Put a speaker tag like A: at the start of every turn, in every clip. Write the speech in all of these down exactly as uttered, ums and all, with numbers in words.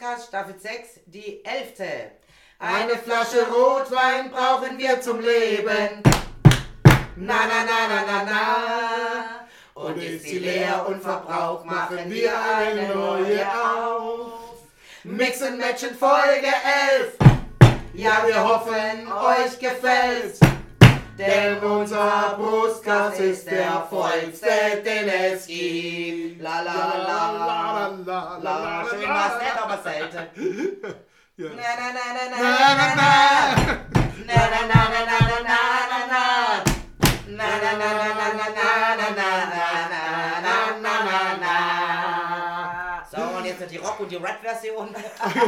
A: Podcast Staffel sechs, die elfte. Eine Flasche Rotwein brauchen wir zum Leben. Na na na na na na. Und ist sie leer und verbraucht, machen wir eine neue auf. Mix and Match in Folge elf. Ja, wir hoffen, euch gefällt's. Denn unser Brustkass ist der vollste, den es gibt. La la la la la la. Schön war's nicht, aber selten. Na na na na na na na. Na na na na na na na na. Na na na na na na na na na na na na na. So, und jetzt noch die Rock- und die Rap-Version. Und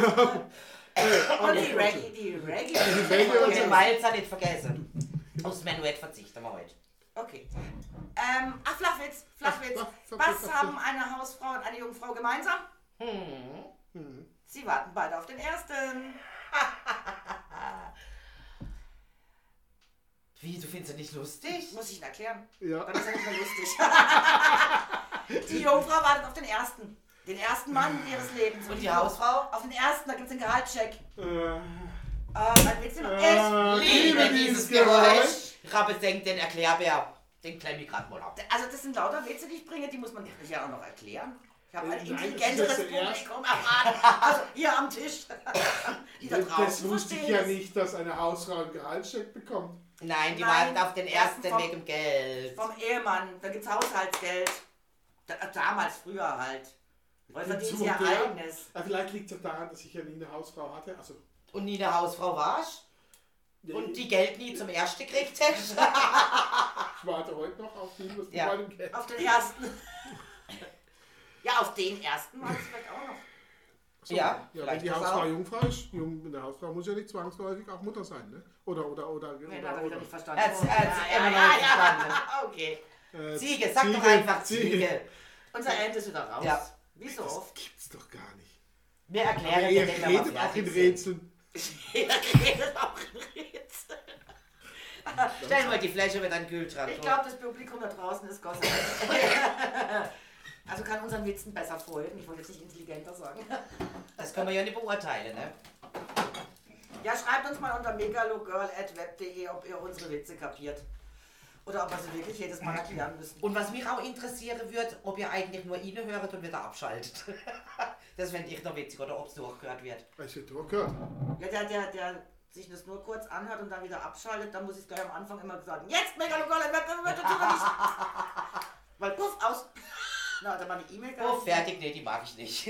A: die Reggae, die Reggae. Und den Walzer nicht vergessen. Aufs Menuett verzichten wir heute.
B: Okay. Ähm, ach, Flachwitz, Flachwitz. Was haben eine Hausfrau und eine Jungfrau gemeinsam?
A: Hm.
B: Hm. Sie warten beide auf den ersten.
A: Wie, du findest das nicht lustig?
B: Muss ich Ihnen erklären?
C: Ja.
B: Dann ist ja nicht mehr lustig. Die Jungfrau wartet auf den ersten. Den ersten Mann ihres Lebens.
A: Und die Hausfrau?
B: Auf den ersten, da gibt es einen Gehaltscheck.
C: Äh.
B: Uh, willst du noch?
C: Äh,
B: ich
A: liebe dieses Geräusch. Rappe senkt den Erklärbär. Den klemm ich grad mal ab.
B: Also das sind lauter Witze, die ich bringe, die muss man ja auch noch erklären. Ich habe ein
C: Nein,
B: intelligenteres
C: das ist das
B: Publikum erfahren. Also hier am Tisch. Die da draußen
C: Das wusste ich ja
B: verstehen
C: nicht, dass eine Hausfrau einen Gehaltscheck bekommt.
A: Nein, die
B: Nein,
A: warten auf den ersten
B: vom-
A: wegen dem Geld.
B: Vom Ehemann, da gibt's Haushaltsgeld. Da, damals, früher halt. Heute verdient sie ihr
C: Zum der-
B: eigenes.
C: Ja, vielleicht liegt es auch daran, dass ich ja nie eine Hausfrau hatte. Also,
A: Und nie eine Hausfrau warst?
C: ja,
A: Und
C: ich-
A: die Geld nie zum Ersten gekriegt hast?
C: Ich warte heute noch auf den, was
A: Ja.
C: bei meinem Geld.
B: Auf den ersten. Ja, auf den ersten Mal vielleicht auch noch.
C: So,
A: Ja,
C: ja, wenn
A: vielleicht
C: die
A: das
C: Hausfrau
A: auch.
C: Jungfrau ist, jung, eine Hausfrau muss ja nicht zwangsläufig auch Mutter sein, ne? Oder, oder, oder,
B: Nee,
C: oder,
B: da hat er wieder
C: oder.
B: nicht verstanden.
A: Er hat's- er hat's immer noch nicht verstanden.
B: Okay.
C: Äh,
A: Ziege, sag doch einfach Ziege.
B: Unser Ende ist wieder raus.
A: Ja.
B: Wie so
C: Das
B: oft.
C: gibt's doch gar nicht.
A: Wir
C: Aber
A: erklären
C: ihr
A: dir, wenn wir
C: redet
A: mal
C: auch in
A: fertig sind.
C: Rätseln.
B: Jeder redet auch in Rätsel.
A: Stell mal die Fläche mit einem Kühlschrank.
B: Ich glaube, das Publikum da draußen ist Gott sei Dank. Also kann unseren Witzen besser folgen. Ich wollte jetzt nicht intelligenter sagen.
A: Das können wir ja nicht beurteilen, ne?
B: Ja, schreibt uns mal unter megalogirl at web punkt de, ob ihr unsere Witze kapiert. Oder ob wir sie wirklich jedes Mal erklären müssen.
A: Und was mich auch interessieren wird, ob ihr eigentlich nur ihn hört und wieder abschaltet. Das fände ich noch witzig, oder ob es durchgehört wird.
C: Ich hätte doch gehört.
B: Ja, der, der, der sich das nur kurz anhört und dann wieder abschaltet, dann muss ich es gleich am Anfang immer sagen. Jetzt megalogirl at web punkt de. Weil puff, aus. Na, da war die E-Mail gar
A: Oh,
B: nicht.
A: fertig, nee, die mag ich nicht.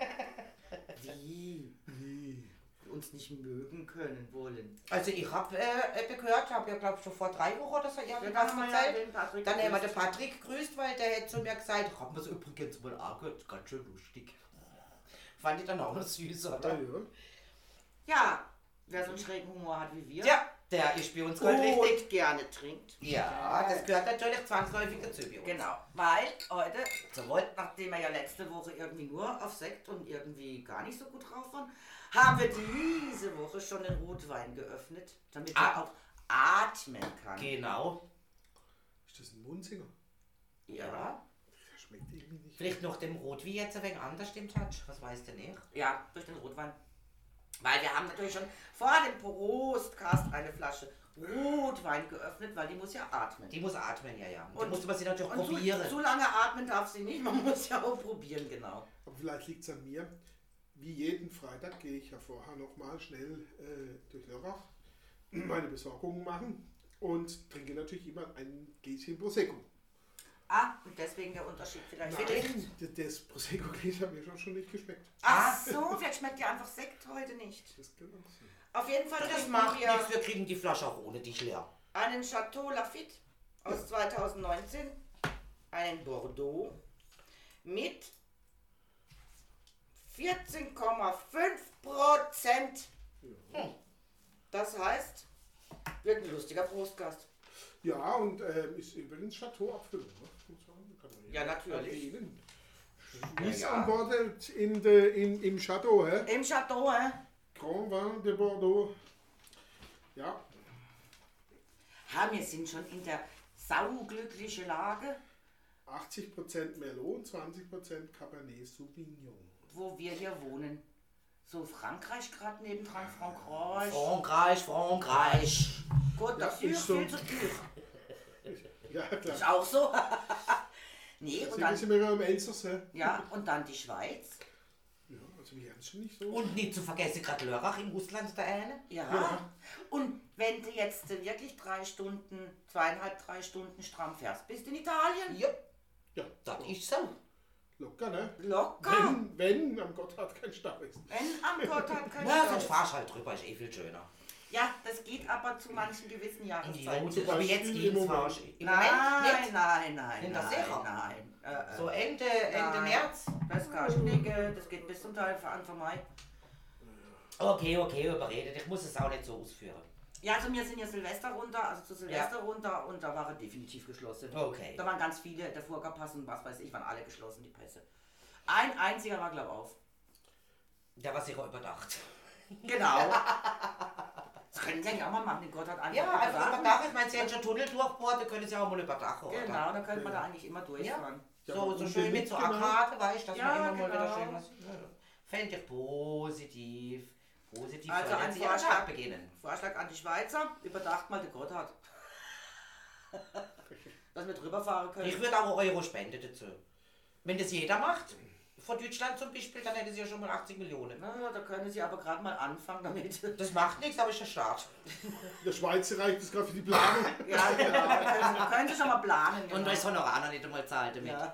B: Wie?
C: Wie?
B: Uns nicht mögen können wollen.
A: Also ich habe äh, gehört, habe ja glaube ich schon vor drei Wochen oder so
B: Ja,
A: irgendwas
B: dann haben wir ja
A: erzählt.
B: den Patrick
A: Dann haben wir den
B: gegrüßt.
A: Patrick gegrüßt, weil der hat zu mir gesagt, ich habe mir das übrigens mal angehört, ganz schön lustig. Fand ich dann auch noch süß,
C: Ja,
A: oder?
C: ja.
B: Ja, wer so einen schrägen Humor hat wie wir.
A: Ja, der ist bei uns gerade richtig.
B: Und gerne trinkt.
A: Ja, das gehört natürlich zwangsläufig dazu bei uns.
B: Genau, weil heute,
A: Jawohl.
B: nachdem wir ja letzte Woche irgendwie nur auf Sekt und irgendwie gar nicht so gut drauf waren, haben wir diese Woche schon den Rotwein geöffnet, damit
A: Ah.
B: er auch atmen kann.
A: Genau.
C: Ist das ein Munzinger?
B: Ja,
C: Der schmeckt irgendwie nicht.
A: Vielleicht noch dem Rot wie jetzt ein wenig anders dem Touch. Was weiß der nicht?
B: ja, durch den Rotwein. Weil wir haben natürlich schon vor dem Prostcast eine Flasche Rotwein geöffnet, weil die muss ja atmen.
A: Die muss atmen, ja, ja. Und,
B: Und-
A: die muss man sie natürlich
B: Und
A: probieren.
B: zu, zu lange atmen darf sie nicht, man muss ja auch probieren, genau.
C: Aber vielleicht liegt es an mir. Wie jeden Freitag gehe ich ja vorher nochmal schnell äh, durch Lörrach meine Besorgungen machen und trinke natürlich immer ein Gläschen Prosecco.
B: Ah, und deswegen der Unterschied vielleicht.
C: Nein, das- das Prosecco-Gläschen hat mir schon, schon nicht geschmeckt.
B: Ach so, vielleicht schmeckt dir einfach Sekt heute nicht.
C: Das kann auch sein.
B: Auf jeden Fall
A: Das
B: trinken
A: macht
B: wir
A: nichts, wir kriegen die Flasche auch ohne dich leer.
B: einen Chateau Lafite aus zweitausendneunzehn, einen Bordeaux mit vierzehn Komma fünf Prozent. Hm. Das heißt, wird ein lustiger Prostgast.
C: Ja, und ähm, ist übrigens Chateau-Abfüllung. Ne? Muss man- kann man
B: Ja, natürlich.
C: erwähnen.
B: Ja,
C: Ist
B: ja.
C: an Bord in de, in, im Chateau, hä?
B: Im Chateau, hä?
C: Grand Vin de Bordeaux. Ja,
B: Ha, wir sind schon in der sauglücklichen Lage,
C: achtzig Prozent Merlot, zwanzig Prozent Cabernet Sauvignon.
B: wo wir hier wohnen. so Frankreich gerade nebendran, Frankreich.
A: Frankreich, Frankreich.
B: Gut, das
C: Ja,
B: ist
C: ist so.
B: viel zu teuer.
C: Ja, klar.
B: Ist auch so. Nee, und
C: Sie
B: dann,
C: sind wir im Elsass. Ja,
B: ja, und dann die Schweiz.
C: also wir haben schon nicht so.
A: Und nicht zu vergessen, gerade Lörrach in Russland da eine.
B: Ja.
C: Ja.
B: Und wenn du jetzt wirklich drei Stunden, zweieinhalb, drei Stunden stramm fährst, bist du in Italien?
A: Ja,
C: Ja,
A: das
C: so.
A: ist so.
C: Locker, ne?
B: Locker.
C: Wenn, wenn am Gotthard kein Stau ist.
B: Wenn am Gotthard kein
A: Na,
B: Stau
A: sonst
B: ist.
A: fahrst halt drüber, ist eh viel schöner.
B: Ja, das geht aber zu manchen gewissen
A: In die
B: Jahreszeiten.
A: Route,
C: Zum
A: aber jetzt
C: Beispiel
A: geht's
C: im Moment.
A: fahrst. Im
B: Nein,
A: Moment nicht.
B: nein, nein,
A: Sind das
B: nein,
A: sicher?
B: nein. Äh, äh.
A: So Ende, Ende
B: Nein.
A: März.
B: Das kann ich nicht, äh, das geht bis zum Teil Anfang Mai.
A: Okay, okay, überredet. Ich muss es auch nicht so ausführen.
B: Ja, also wir sind ja Silvester runter, also zu Silvester runter und da war er definitiv geschlossen.
A: Okay.
B: Da waren ganz viele, der Furka-Pass und was weiß ich, waren alle geschlossen, die Pässe. Ein einziger war, glaube ich, auf.
A: Der war sicher überdacht.
B: Genau. Das können sie ja auch mal machen, den Gott hat einfach
A: Ja, einfach
B: überdacht.
A: überdacht. Ich meine, sie haben schon Tunnel durchbohrt, da können sie auch mal überdachen, oder?
B: Genau, da könnte man da eigentlich immer durchfahren.
C: Ja,
A: So,
C: aber
A: so
C: und
A: schön
C: den
A: mit so
C: Licht, genau.
A: Arkade, weißt du, dass
B: Ja,
A: man immer mal wieder
B: genau.
A: schön was. Fände ich positiv. Positiv
B: Also
A: soll
B: ein
A: jetzt Ihr Tag
B: Vorschlag.
A: beginnen.
B: Vorschlag an die Schweizer, überdacht mal den Gott hat. Dass wir drüber fahren können.
A: Ich würde auch Euro spenden dazu. Wenn das jeder macht, von Deutschland zum Beispiel, dann hätte sie ja schon mal achtzig Millionen.
B: Na, da können sie aber gerade mal anfangen damit.
A: Das macht nichts, aber ist der Start.
C: Der Schweizer reicht es gerade für die Planung.
B: Ja, genau. Da können sie, da können sie schon mal planen. Genau.
A: Und da ist Honorar noch nicht einmal zahlt damit.
B: Ja.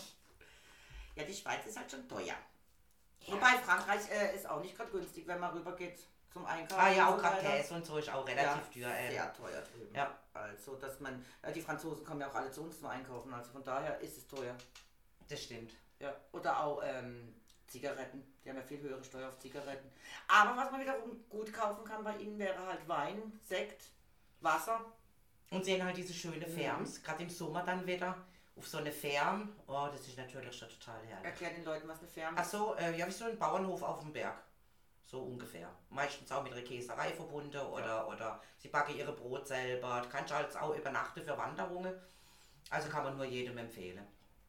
B: Ja, die Schweiz ist halt schon teuer. Wobei Frankreich äh, ist auch nicht gerade günstig, wenn man rüber geht zum Einkaufen.
A: Ah ja,
B: und
A: auch
B: so
A: gerade
B: weiter.
A: Käse und so ist auch relativ
B: Ja,
A: teuer. Ey.
B: sehr teuer drüben.
A: Ja.
B: Also, dass man, ja, die Franzosen kommen ja auch alle zu uns zum Einkaufen, also von daher ist es teuer.
A: Das stimmt.
B: Ja. Oder auch ähm, Zigaretten, die haben ja viel höhere Steuer auf Zigaretten. Aber was man wiederum gut kaufen kann bei ihnen wäre halt Wein, Sekt, Wasser.
A: Und sehen halt diese schöne Ferms, gerade im Sommer dann wieder auf so eine Ferm. Oh, das ist natürlich schon total herrlich.
B: Erklär den Leuten, was eine Ferme
A: Ach
B: ist.
A: so, äh, ja, wie so ein Bauernhof auf dem Berg. So ungefähr. Meistens auch mit einer Käserei verbunden oder, oder sie backen ihre Brot selber. Du kannst halt auch übernachten für Wanderungen. Also kann man nur jedem empfehlen.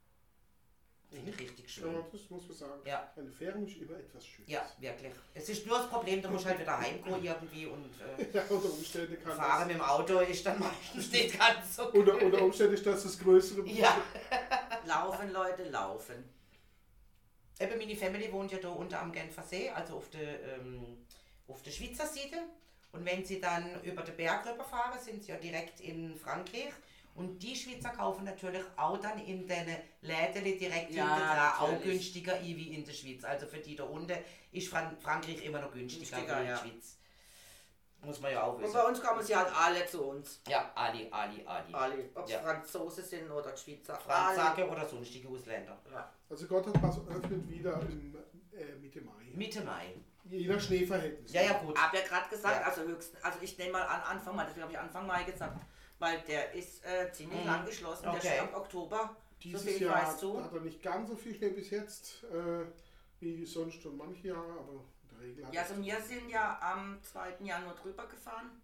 A: Finde ich richtig
C: Ja,
A: schön.
C: das muss man sagen.
A: Ja.
C: Eine Fähre ist immer etwas schön.
A: Ja, wirklich. Es ist nur das Problem, du musst halt wieder heimgehen irgendwie und äh,
C: Ja, unter Umständen kann
A: fahren mit dem Auto ist dann meistens nicht ganz so
C: das. Unter, unter Umständen ist das das größere Problem.
A: Ja.
B: Laufen, Leute, laufen.
A: Eben meine Family wohnt ja da unter am Genfer See, also auf der, ähm, auf der Schweizer Seite. Und wenn sie dann über den Berg rüberfahren, sind sie ja direkt in Frankreich. Und die Schweizer kaufen natürlich auch dann in den Läden direkt
B: Ja,
A: hinter dran auch
B: natürlich.
A: günstiger ein wie in der Schweiz. Also für die da unten ist Fran Frankreich immer noch günstiger,
B: Günstiger,
A: als in der
B: ja.
A: Schweiz. Muss man ja auch
B: Und
A: wissen.
B: bei uns kommen sie halt alle zu uns.
A: Ja, Ali, Ali, Ali.
B: Alle. Ob es
A: Ja.
B: Franzosen sind oder Schweizer.
A: Franzake oder sonstige Ausländer.
B: Alle. Ja.
C: Also Gotthardpass öffnet wieder im äh, Mitte Mai.
A: Mitte Mai.
C: Je nach Schneeverhältnis.
A: Ja, ja, gut.
B: Hab ja gerade gesagt,
A: Ja.
B: also höchstens, also ich nehme mal an Anfang Mai, deswegen habe ich Anfang Mai gesagt, weil der ist äh, ziemlich
A: Mhm.
B: lang geschlossen, der
A: Okay.
B: ist ab Oktober,
C: Dieses
B: so viel ich
C: Jahr
B: weiß zu.
C: hat er nicht ganz so viel Schnee bis jetzt, äh, wie sonst schon manche Jahre, aber in der Regel hat
B: Ja,
C: er-
B: also wir sind ja am zweiten Januar drüber gefahren.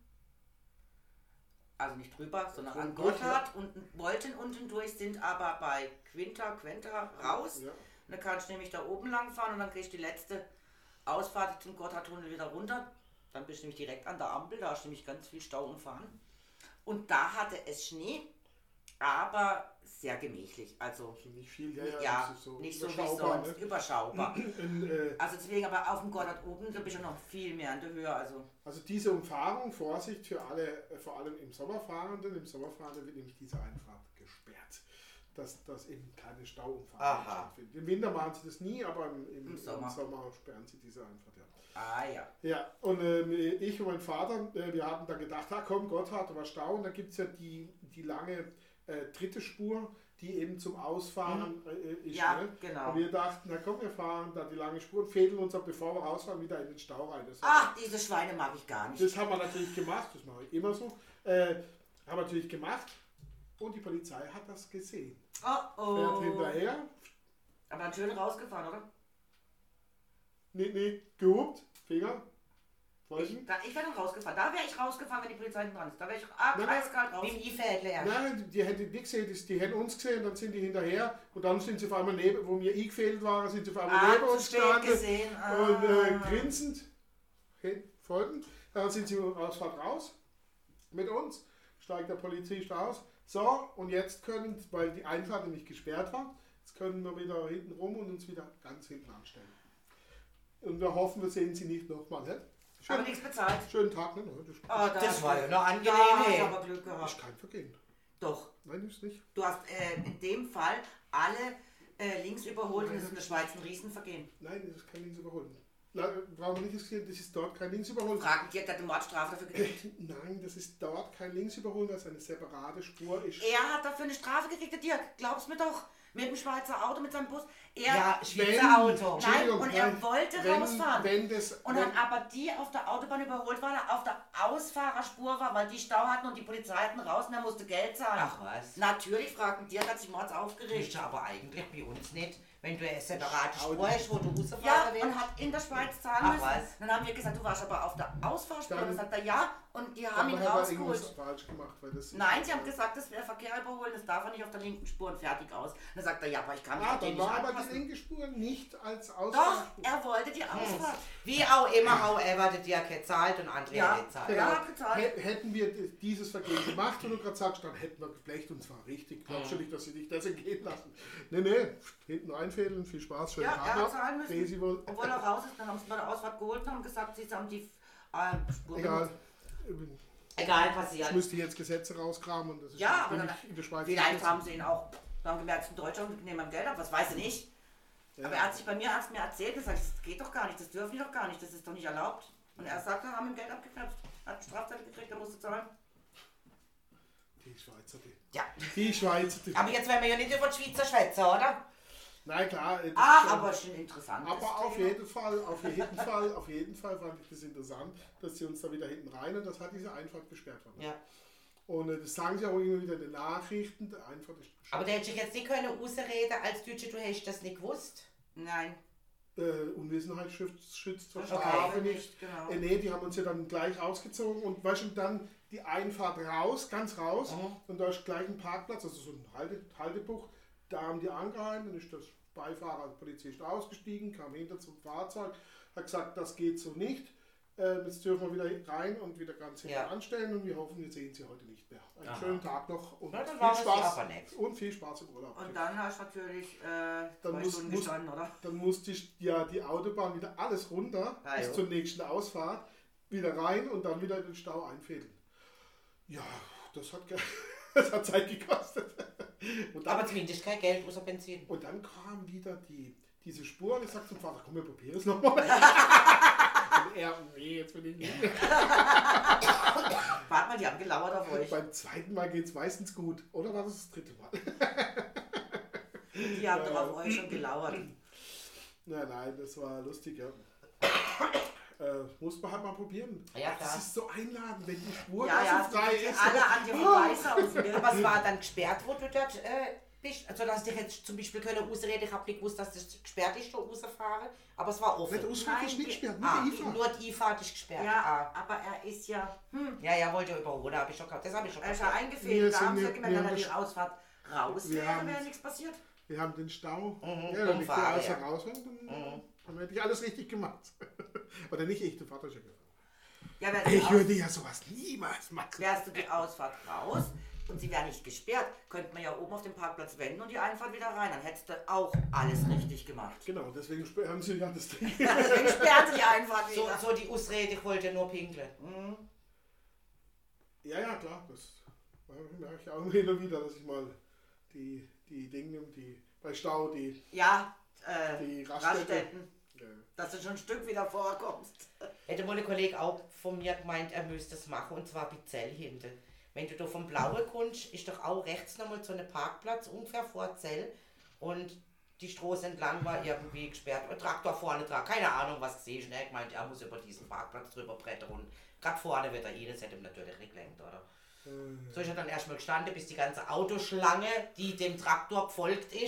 B: Also nicht drüber, sondern an
C: Durch,
B: Gotthard und wollten unten durch, sind aber bei Quinta, Quenta raus.
C: Ja.
B: Und dann kannst du nämlich da oben lang fahren und dann kriegst du die letzte Ausfahrt zum Gotthardtunnel wieder runter. Dann bist du nämlich direkt an der Ampel, da hast du nämlich ganz viel Stau umfahren. Und da hatte es Schnee, aber sehr gemächlich. Also
C: Also nicht viel, ja, ja,
B: ja,
C: das ist so
B: nicht so wie
C: überschaubar,
B: sonst,
C: ne?
B: überschaubar.
C: Und, äh,
B: Also deswegen aber auf dem Gotthard oben, da bist du noch viel mehr an der Höhe. Also
C: Also diese Umfahrung, Vorsicht für alle, äh, vor allem im Sommerfahrenden. Im Sommerfahrenden wird nämlich diese Einfahrt gesperrt, dass, dass eben keine Stauumfahrung
A: Aha.
C: stattfindet. Im Winter machen sie das nie, aber im, im,
B: Im
C: im
B: Sommer.
C: Sommer. sperren sie diese Einfahrt, ja.
B: ah ja.
C: Ja, und ähm, ich und mein Vater, äh, wir haben dann gedacht, ah komm, Gotthard, da war Stau. Und dann gibt es ja die, die lange äh, dritte Spur, die eben zum Ausfahren äh, ist.
B: Ja,
C: ne?
B: genau.
C: Und wir dachten, na komm, wir fahren da die lange Spur und fädeln uns, auch, bevor wir rausfahren, wieder in den Stau rein. Das
B: Ach, diese Schweine mag ich gar nicht.
C: das haben wir natürlich gemacht, das mache ich immer so. Äh, haben wir natürlich gemacht und die Polizei hat das gesehen.
B: Oh
C: Fährt
B: oh.
C: hinterher,
B: Aber dann schön rausgefahren, oder?
C: nee, nee, gehupt, Finger, Folgen?
B: Ich, da, ich wäre dann rausgefahren. Da wäre ich rausgefahren, wenn die Polizei nicht dran ist. Da wäre ich ah,
C: Nein,
B: eiskalt raus.
A: Wie im I-Fädle erst.
C: Nein, die hätten nicht gesehen, die, die hätten uns gesehen, dann sind die hinterher und dann sind sie auf einmal neben, wo wir eingefädelt waren, sind sie auf einmal
B: Ah,
C: neben
B: zu
C: uns
B: spät
C: gestanden
B: gesehen. Ah.
C: und äh, grinsend hey, folgen. Dann sind sie Ausfahrt raus mit uns, steigt der Polizist aus. So, und jetzt können, weil die Einfahrt nicht gesperrt war, jetzt können wir wieder hinten rum und uns wieder ganz hinten anstellen. Und wir hoffen, wir sehen sie nicht nochmal. Ne?
B: Aber nichts bezahlt.
C: Schönen Tag, ne? Das
B: Oh, da
A: Das war ja noch
B: Da
A: angenehm.
B: hast du
A: hey.
B: aber Glück gehabt.
C: ist kein Vergehen.
B: Doch.
C: Nein, ist nicht.
B: Du hast äh, in dem Fall alle äh, links überholt und das ist in der Schweiz ein Riesenvergehen.
C: Nein, das ist kein Links überholen. Brauchen wir nicht gesehen, das ist dort kein Links überholen.
B: Fragen die hat eine Mordstrafe dafür gekriegt.
C: Nein, das ist dort kein Links überholen, weil es eine separate Spur ist.
B: Er hat dafür eine Strafe gekriegt, der Dirk. Glaub's mir doch. Mit dem Schweizer Auto, mit seinem Bus. Er,
A: Ja,
C: Wenn-
A: Schweizer Auto.
B: nein,
C: Entschuldigung,
B: und er
C: nein,
B: wollte
C: wenn,
B: rausfahren.
C: Wenn das,
B: Und
C: wenn,
B: hat aber die auf der Autobahn überholt, weil er auf der Ausfahrerspur war, weil die Stau hatten und die Polizei hatten raus und er musste Geld zahlen.
A: Ach was.
B: Natürlich fragten die, hat sich mords aufgeregt.
A: Ist aber eigentlich bei uns nicht, wenn du eine separate
C: Audi.
A: Spur hast, wo du rausfahren
B: Ja,
A: willst.
B: und hat in der Schweiz zahlen
A: Ach,
B: müssen.
A: was?
B: Dann haben wir gesagt, du warst aber auf der Ausfahrspur.
C: Dann-
B: Dann sagt er ja und die haben ihn
C: dann hat er
B: rausgeholt.
C: irgendwas falsch gemacht. Weil das
B: Nein, sie haben gesagt, das wäre Verkehr überholen, das darf er nicht auf der linken Spur und fertig aus. Dann sagt er, ja, aber ich kann mich
C: Ah,
B: an den
C: dann
B: nicht
C: war aber die
B: anpassen.
C: linke Spur nicht als
B: Doch,
C: Ausfahrspur.
B: er wollte die Ausfahrt.
A: Wie auch immer, however, der Dirk hat zahlt und andere
B: Ja.
A: hat nicht zahlt.
B: Ja. er hat gezahlt.
C: Hä- Hätten wir dieses Vergehen gemacht, wo du gerade sagst, dann hätten wir geflecht und zwar richtig. Glaubst du nicht, dass sie dich das entgehen lassen? Nee, nee, hinten einfädeln, viel Spaß, schönen
B: Ja,
C: Tag
B: er hat
C: noch.
B: zahlen müssen.
C: Sehen Sie wohl.
B: Obwohl er raus ist, dann haben sie bei der Ausfahrt geholt und haben gesagt, sie haben die äh, Spur
C: Egal.
B: benutzt.
A: Egal,
C: Ich
A: passiert.
C: müsste jetzt Gesetze rauskramen und das ist
B: Ja, aber
C: nämlich
B: dann,
C: in der Schweiz.
B: vielleicht
C: nicht
B: haben sie ihn auch, dann haben gemerkt, in Deutschland nehmen wir ihm Geld ab, was weiß ich nicht.
C: Ja.
B: Aber er hat sich bei mir erst mir erzählt, gesagt, das geht doch gar nicht, das dürfen die doch gar nicht, das ist doch nicht erlaubt. Und er sagte, haben ihm Geld abgeknöpft, hat eine Strafzettel gekriegt, er musste zahlen.
C: Die Schweizer, die.
A: Ja.
C: Die Schweizer, die.
A: Aber jetzt werden wir ja nicht über die Schweizer schwätzen, oder?
C: Nein, klar. das ist
B: Ah,
C: schon-
B: aber schon interessant.
C: Aber auf jeden Fall, auf jeden Fall, auf jeden Fall fand ich das interessant, dass sie uns da wieder hinten rein und das hat diese Einfahrt gesperrt worden.
A: Ja.
C: Und äh, das sagen sie auch immer wieder in den Nachrichten, die Einfahrt ist gesperrt.
A: Aber der hätte ich jetzt nicht können rausreden als Deutsche, du hättest das nicht gewusst.
B: Nein.
C: Äh, Unwissenheit schützt, schützt vor
B: Okay.
C: Strafe nicht.
B: Genau.
C: Äh, nee, die haben uns ja dann gleich rausgezogen und weißt du, dann die Einfahrt raus, ganz raus.
A: Mhm.
C: Und da ist gleich ein Parkplatz, also so ein Halte, Haltebuch. Da haben die angehalten, dann ist das Beifahrer als Polizist ausgestiegen, kam hinter zum Fahrzeug, hat gesagt, das geht so nicht. Ähm, jetzt dürfen wir wieder rein und wieder ganz hinten
A: Ja.
C: anstellen und wir hoffen, wir sehen sie heute nicht mehr. Einen
A: Aha.
C: schönen Tag noch und
A: Na, dann
C: viel
A: war es
C: Spaß
A: aber nett.
C: und viel Spaß im Urlaub.
B: Und dann hast du natürlich äh,
C: Dann
B: zwei
C: muss-
B: Stunden
C: muss-
B: gestanden, oder?
C: Dann musste ich ja die Autobahn wieder alles runter
A: Ah,
C: bis
A: jo.
C: zur nächsten Ausfahrt, wieder rein und dann wieder in den Stau einfädeln. Ja, das hat, ge das hat Zeit gekostet. Und dann,
A: Aber zumindest kein Geld außer Benzin.
C: und dann kam wieder die, diese Spur und ich sagte zum Vater, komm, wir probieren es nochmal. Und er, nee, jetzt will ich nicht.
B: Warte mal, die haben gelauert auf euch.
C: Beim zweiten Mal geht es meistens gut. Oder war das das dritte Mal?
B: Die haben doch auf euch schon gelauert.
C: Nein, nein, das war lustig, ja. Äh, muss man halt mal probieren.
A: Ja, klar.
C: Das ist so einladend, wenn die Spur
B: Ja,
C: da
B: ja,
C: so frei
B: die
C: ist.
B: alle an dir vorbeisaufen.
A: Aber es war dann gesperrt, wo du dort äh, bist. Also, dass ich jetzt zum Beispiel keine Ausrede, ich habe nicht gewusst, dass das gesperrt ist, da rausfahren. Aber es war offen.
C: Nicht Ausfahrt
B: Nein,
C: ist nicht
B: die-
C: gesperrt, nur
A: Ah,
C: die E-Fahrt.
A: nur die E-Fahrt ist gesperrt.
B: Ja, aber er ist ja, hm,
A: Ja, ja, wollte überholen, habe ich schon gehabt. Das habe ich schon
B: er ist
A: gehabt.
B: ja
C: Wir
B: eingefädelt. Da
C: sind
B: haben sie ja
C: nicht-
B: gemerkt,
C: wir
B: wenn er
C: haben
B: die
C: das-
B: Ausfahrt raus
C: Wir
B: wäre,
C: haben-
B: wäre nichts passiert.
C: Wir haben den Stau.
A: Mhm,
C: Ja, wenn ich die
A: umfahren,
C: Ausfahrt
A: ja.
C: raus wäre, dann,
A: Mhm.
C: dann hätte ich alles richtig gemacht. Oder nicht ich, der Vater ist ja gefahren.
B: Ja, wär die
C: Ich
B: Aus-
C: würde ja sowas niemals machen.
B: wärst du die Ausfahrt raus und sie wäre nicht gesperrt, könnte man ja oben auf dem Parkplatz wenden und die Einfahrt wieder rein. Dann hättest du auch alles richtig gemacht.
C: Genau, deswegen sp- haben sie ja das Ding.
B: Deswegen sperrt sie die Einfahrt
A: So,
B: wieder.
A: so die Ausrede, ich wollte nur pinkeln.
B: Mhm.
C: Ja, ja, klar. Das merke ich auch hin und wieder, dass ich mal die, die Dinge, die bei Stau, die,
B: Ja, äh,
C: die Raststätte.
B: Raststätten,
C: Ja.
B: dass du schon ein Stück wieder vorkommst.
A: Hätte mal ein Kollege auch von mir gemeint, er müsste es machen, und zwar bei Zell hinten. Wenn du da vom Blauen kommst, ist doch auch rechts nochmal so ein Parkplatz, ungefähr vor Zell. Und die Straße entlang war irgendwie gesperrt. Ein Traktor vorne dran, keine Ahnung, was sehe ich. Er meint, er muss über diesen Parkplatz drüber brettern. Und gerade vorne wird er eh, das hätte ihm natürlich nicht gelenkt, oder? So ist er dann erstmal gestanden, bis die ganze Autoschlange, die dem Traktor gefolgt ist,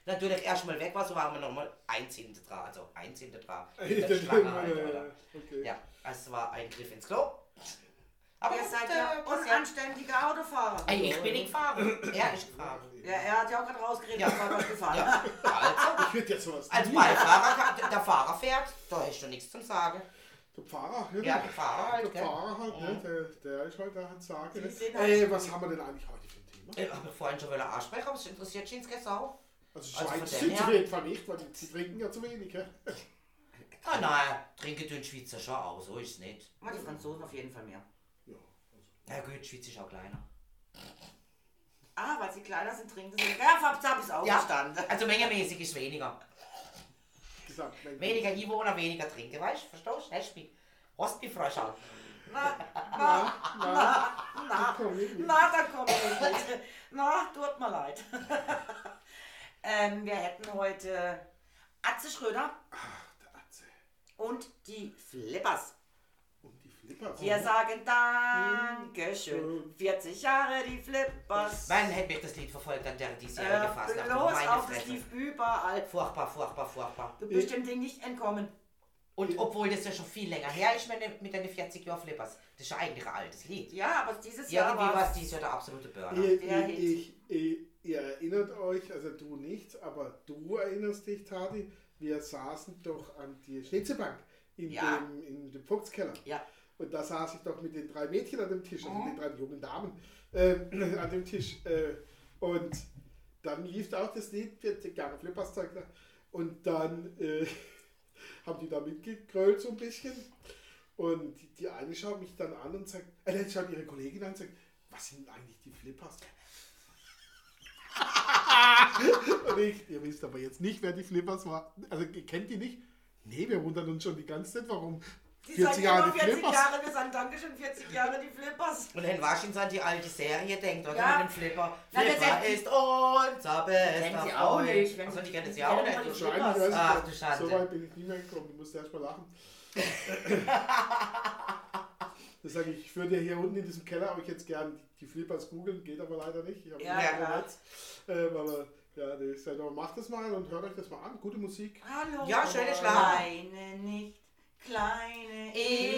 A: natürlich erstmal weg war, so waren wir nochmal eins hinter dran, also eins hinter dran.
C: Ja,
A: In der Schlange halt,
C: ja,
A: oder?
C: okay.
A: Ja, also es war ein Griff ins Klo. Aber
B: Ihr
A: gut,
B: seid
A: äh,
B: ja
A: passiert.
B: unanständige Autofahrer.
A: Ey, ich bin nicht gefahren. Er ist gefahren.
B: Ja, er hat ja auch gerade rausgeredet,
A: Ja.
B: dass er was gefahren
A: Ja, also,
C: Ich würde jetzt sowas
A: als
C: nie-
A: Beifahrer, kann, der Fahrer fährt, da ist schon nichts zum Sagen.
C: Der Pfarrer,
A: Ja, der Fahrer halt,
C: Der
A: gell?
C: Pfarrer halt, ne?
A: Mhm.
C: der, der ist halt da halt sagen.
B: Die
C: Ne?
B: sind halt-
C: Ey, was haben wir denn eigentlich heute für ein Thema?
A: Ich habe vorhin schon wieder ansprechen, aber es interessiert Jeans Sau.
C: Also
A: also von
C: Schweiz
A: dem
C: sind
A: her-
C: sie auf jeden Fall nicht, weil die, die trinken ja zu wenig. He?
A: Ah nein, trinken den Schweizer schon auch, so ist es nicht.
B: Aber die Franzosen auf jeden Fall mehr.
C: Ja, also,
A: Na gut, die Schweiz ist auch kleiner.
B: Ah, weil sie kleiner sind, trinken sie. Ja, habe ich auch
A: Ja.
B: verstanden.
A: Also mengemäßig ist weniger.
C: gesagt, mein-
A: Weniger Einwohner, weniger trinken, weißt du? Verstehst du? Hast du mich? Hast mich Fröscher.
B: Na, na, na, na,
C: komm ich nicht.
B: na, da kommt ich nicht. Na, tut mir leid. ähm, wir hätten heute Atze Schröder
C: Ach, der Atze.
B: und die Flippers.
C: Und die Flippers.
B: Wir sagen Dankeschön. vierzig Jahre die Flippers.
A: Wann hätte mich das Lied verfolgt, an der diesjährige
B: Äh,
A: Fastnacht?
B: bloß
A: Meine
B: auf, das
A: Fresse.
B: lief überall.
A: Furchtbar, furchtbar, furchtbar.
B: Du bist dem Ding nicht entkommen.
A: Und obwohl das ja schon viel länger her ist mit den- mit den vierzig Jahren Flippers. Das ist ja eigentlich ein altes Lied.
B: Ja, aber dieses Jahr
A: Irgendwie war
B: war
A: es dieses Jahr der absolute Burner.
C: Ihr,
B: Der
C: ihr,
B: Hit.
C: ich, ihr, ihr erinnert euch, also du nicht, aber du erinnerst dich, Tati, wir saßen doch an die Schnitzelbank in,
B: Ja.
C: dem, in dem Fuchskeller.
B: Ja.
C: Und da saß ich doch mit den drei Mädchen an dem Tisch, also den drei jungen Damen äh, an dem Tisch. Äh, und dann lief auch das Lied vierzig Jahre Flippers Zeug. Und dann äh, haben die da mitgegrölt so ein bisschen. Und die, die eine schaut mich dann an und sagt, äh, dann schaut ihre Kollegin an und sagt, was sind eigentlich die Flippers? Und ich, ihr wisst aber jetzt nicht, wer die Flippers war. Also ihr kennt die nicht? Nee, wir wundern uns schon die ganze Zeit, warum
B: Die
C: vierzig
B: sagen
C: Jahre
B: immer
C: die
B: vierzig
C: Flippers.
B: Jahre, wir sagen Dankeschön, vierzig Jahre die Flippers.
A: Und dann wahrscheinlich an die alte Serie denkt, oder?
B: Ja.
A: Mit dem Flipper.
B: Na, das
A: Flipper
B: ist-
A: ist unser bester
B: Kennen sie auch
A: Freund.
B: nicht, wenn
A: Also
B: sie-
A: die kennen
B: die
A: sie auch
B: kennen
A: nicht.
B: immer die
C: Wahrscheinlich, weiß ich
A: Ach,
C: nicht.
A: du Schande.
C: So weit bin ich nie mehr gekommen, du musst erst mal lachen. Das sage ich, ich würde hier unten in diesem Keller euch jetzt gern die Flippers googeln, geht aber leider nicht. Ich habe
B: Ja,
C: nicht
B: ja.
C: Netz. Ähm, aber ja, das, also macht das mal und hört euch das mal an. Gute Musik.
B: Hallo.
A: Ja, schöne Schlager.
B: Kleine, nicht kleine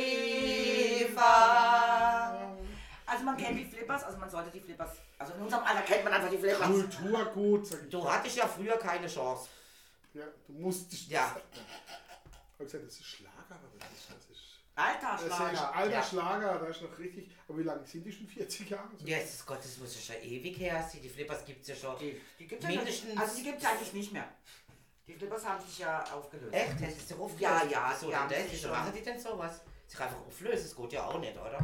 A: Eva.
B: Also man kennt die Flippers, also man sollte die Flippers, also in unserem Alter kennt man einfach die Flippers.
C: Kulturgut, sag ich.
A: Du hattest ja früher keine Chance.
C: Ja, du musst.
A: Ja.
C: Ich habe gesagt, das ist Schlager, aber das ist. Das ist
B: Alter
C: das ist
B: Schlager.
C: alter
A: Ja.
C: Schlager, da ist noch richtig. Aber wie lange sind die schon? vierzig Jahre? So?
A: Jesus Gott, das muss ja schon ewig her sein. Die Flippers gibt es ja schon.
B: Die, die gibt's ja
A: Mindestens-
B: nicht, also die gibt es eigentlich nicht mehr. Die Flippers haben sich ja aufgelöst.
A: Echt? Hast du sich aufgelöst?
B: Ja, ja,
A: So,
B: die
A: dann
B: haben
A: das.
B: sich
A: Wieso
B: schon-
A: machen die denn sowas? Sich einfach auflösen, das geht ja auch nicht, oder?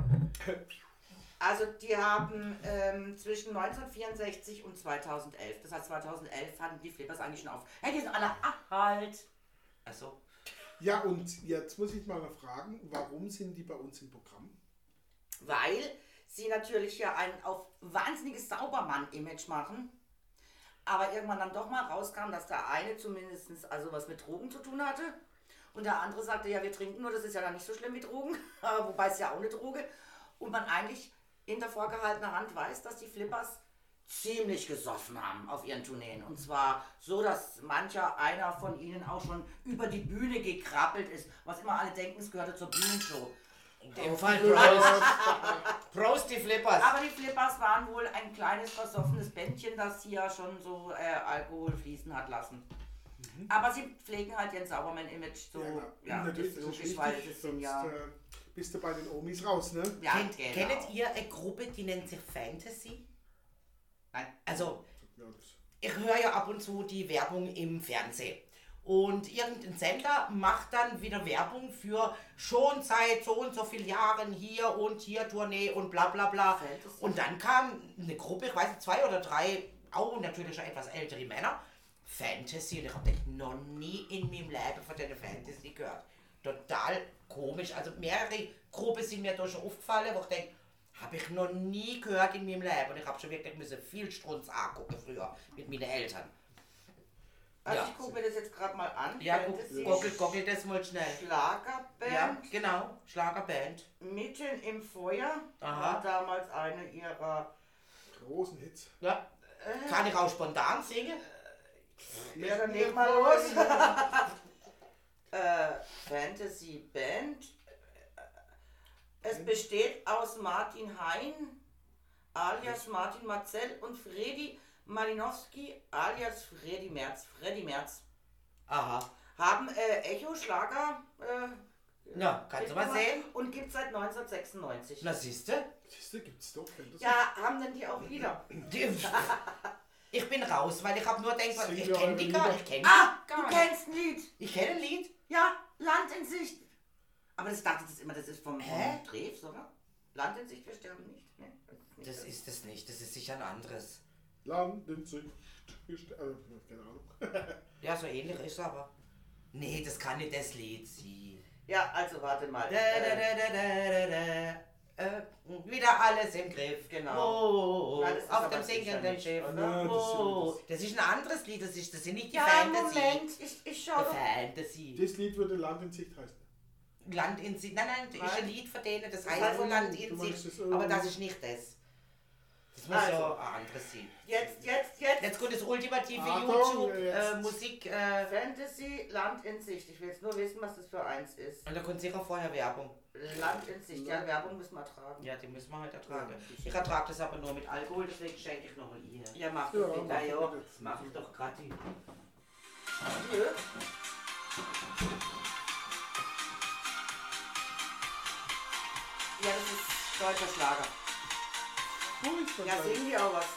B: Also die haben ähm, zwischen neunzehnhundertvierundsechzig und zweitausendelf, das heißt zweitausendelf hatten die Flippers eigentlich schon auf. Hey, die sind alle halt.
A: Also,
C: Ja, und jetzt muss ich mal noch fragen, warum sind die bei uns im Programm?
B: Weil sie natürlich ja ein auf wahnsinniges Saubermann-Image machen. Aber irgendwann dann doch mal rauskam, dass der eine zumindest also was mit Drogen zu tun hatte. Und der andere sagte, ja, wir trinken nur, das ist ja dann nicht so schlimm wie Drogen. Wobei es ja auch eine Droge. Und man eigentlich hinter vorgehaltener Hand weiß, dass die Flippers ziemlich gesoffen haben auf ihren Tourneen. Und zwar so, dass mancher einer von ihnen auch schon über die Bühne gekrabbelt ist. Was immer alle denken, es gehörte zur Bühnenshow.
A: in dem Fall Prost. Prost, die Flippers.
B: Aber die Flippers waren wohl ein kleines versoffenes Bändchen, das hier schon so äh, Alkohol fließen hat lassen. Aber sie pflegen halt ihren Sauberman-Image so. Ja, das ist logisch, weil das sind ja.
C: Sonst, äh, bist du bei den Omis raus, ne?
B: ja
A: Kennt,
B: genau.
A: Kennt ihr eine Gruppe, die nennt sich Fantasy?
B: Nein.
A: Also,
C: Ja, das-
A: ich höre ja ab und zu die Werbung im Fernsehen. Und irgendein Sender macht dann wieder Werbung für schon seit so und so vielen Jahren hier und hier Tournee und bla bla bla.
B: Fantasy.
A: Und dann kam eine Gruppe, ich weiß nicht, zwei oder drei, auch natürlich schon etwas ältere Männer, Fantasy. Und ich habe noch nie in meinem Leben von der Fantasy gehört. Total komisch. Also mehrere Gruppen sind mir da schon aufgefallen, wo ich denke, habe ich noch nie gehört in meinem Leben. Und ich habe schon wirklich müssen viel Strunz angucken früher mit meinen Eltern.
B: Also
A: Ja.
B: ich gucke mir das jetzt gerade mal an.
A: Ja, guck,
B: Fantasy,
A: gockel, gockel das mal schnell.
B: Schlagerband,
A: Ja, genau. Schlagerband.
B: Mitten im Feuer.
A: Aha.
B: War damals eine ihrer.
C: Großen Hits.
A: Ja. Kann ich auch spontan singen?
B: Ja, dann leg mal los. äh, Fantasy Band. Es besteht aus Martin Hein, alias Martin Marcel und Fredi Malinowski, alias Fredi Merz. Fredi Merz.
A: Aha.
B: Haben äh, Echo-Schlager äh,
A: Na, kannst du mal sehen?
B: und gibt seit neunzehnhundertsechsundneunzig.
A: Na, siehste?
C: Siehste, gibt's doch. Fantasy.
B: Ja, haben denn die auch Lieder?
A: Die, ich bin raus, weil ich habe nur gedacht,
C: Sing
A: ich
C: mir
A: kenne
C: eure
A: die gar
C: Lieder.
A: nicht. Ich kenne
B: Ah,
A: die gar
B: du
A: nicht.
B: kennst ein Lied.
A: Ich kenne ein Lied.
B: Ja, Land in Sicht. Aber das dachte ich immer, das ist vom,
A: Hä?
B: vom Drews, oder? Land in Sicht, wir sterben nicht. Nee, das ist nicht
A: Das ist es nicht, das ist sicher ein anderes.
C: Landen sich. Äh, keine Ahnung.
A: Ja, so ähnlich ist es aber. Nee, das kann nicht das Lied sein.
B: Ja, also warte mal.
A: Da, da, da, da, da, da, da. Äh, wieder alles im Griff.
B: Genau.
A: Oh,
B: Nein, das ist
A: auf
B: aber
A: dem
B: sicher
A: sinkenden
B: nicht,
A: Schiff.
B: oder?
C: Ja, das
A: Oh,
C: ist-
A: das ist ein anderes Lied, das, ist, das sind nicht die
B: Ja,
A: Fantasy.
B: Moment, ich, ich schau
A: Die
B: doch.
A: Fantasy.
C: Das Lied würde Land in Sicht heißen.
A: Land in Sicht. Nein, nein, das ist
B: Nein.
A: ein Lied von denen, das
B: Das
A: heißt
B: heißt,
A: so Land
C: du
A: in
C: meinst
A: Sicht.
C: das,
A: Aber
C: ähm,
A: das ist nicht das. Das muss
B: Also.
A: ja ein anderes sein.
B: Jetzt, jetzt, jetzt.
A: Jetzt kommt das ultimative
C: Achtung,
A: YouTube,
C: jetzt.
A: äh, Musik, äh,
B: Fantasy, Land in Sicht. Ich will jetzt nur wissen, was das für eins ist.
A: und da kommt sicher vorher Werbung.
B: Land in Sicht. Ja, Werbung müssen wir tragen.
A: Ja, die müssen wir halt ertragen.
C: Ja, das
A: Ich ertrage das aber nur mit Alkohol, deswegen schenke ich noch mal ihr.
B: Ja, mach
C: Ja,
B: doch bitte.
C: mach
A: Ja,
C: doch
A: ja,
C: bitte.
A: das mache ich doch gerade.
B: Nö. Ja, das ist deutscher Schlager.
C: Furchtbar.
B: Ja, singen die auch was.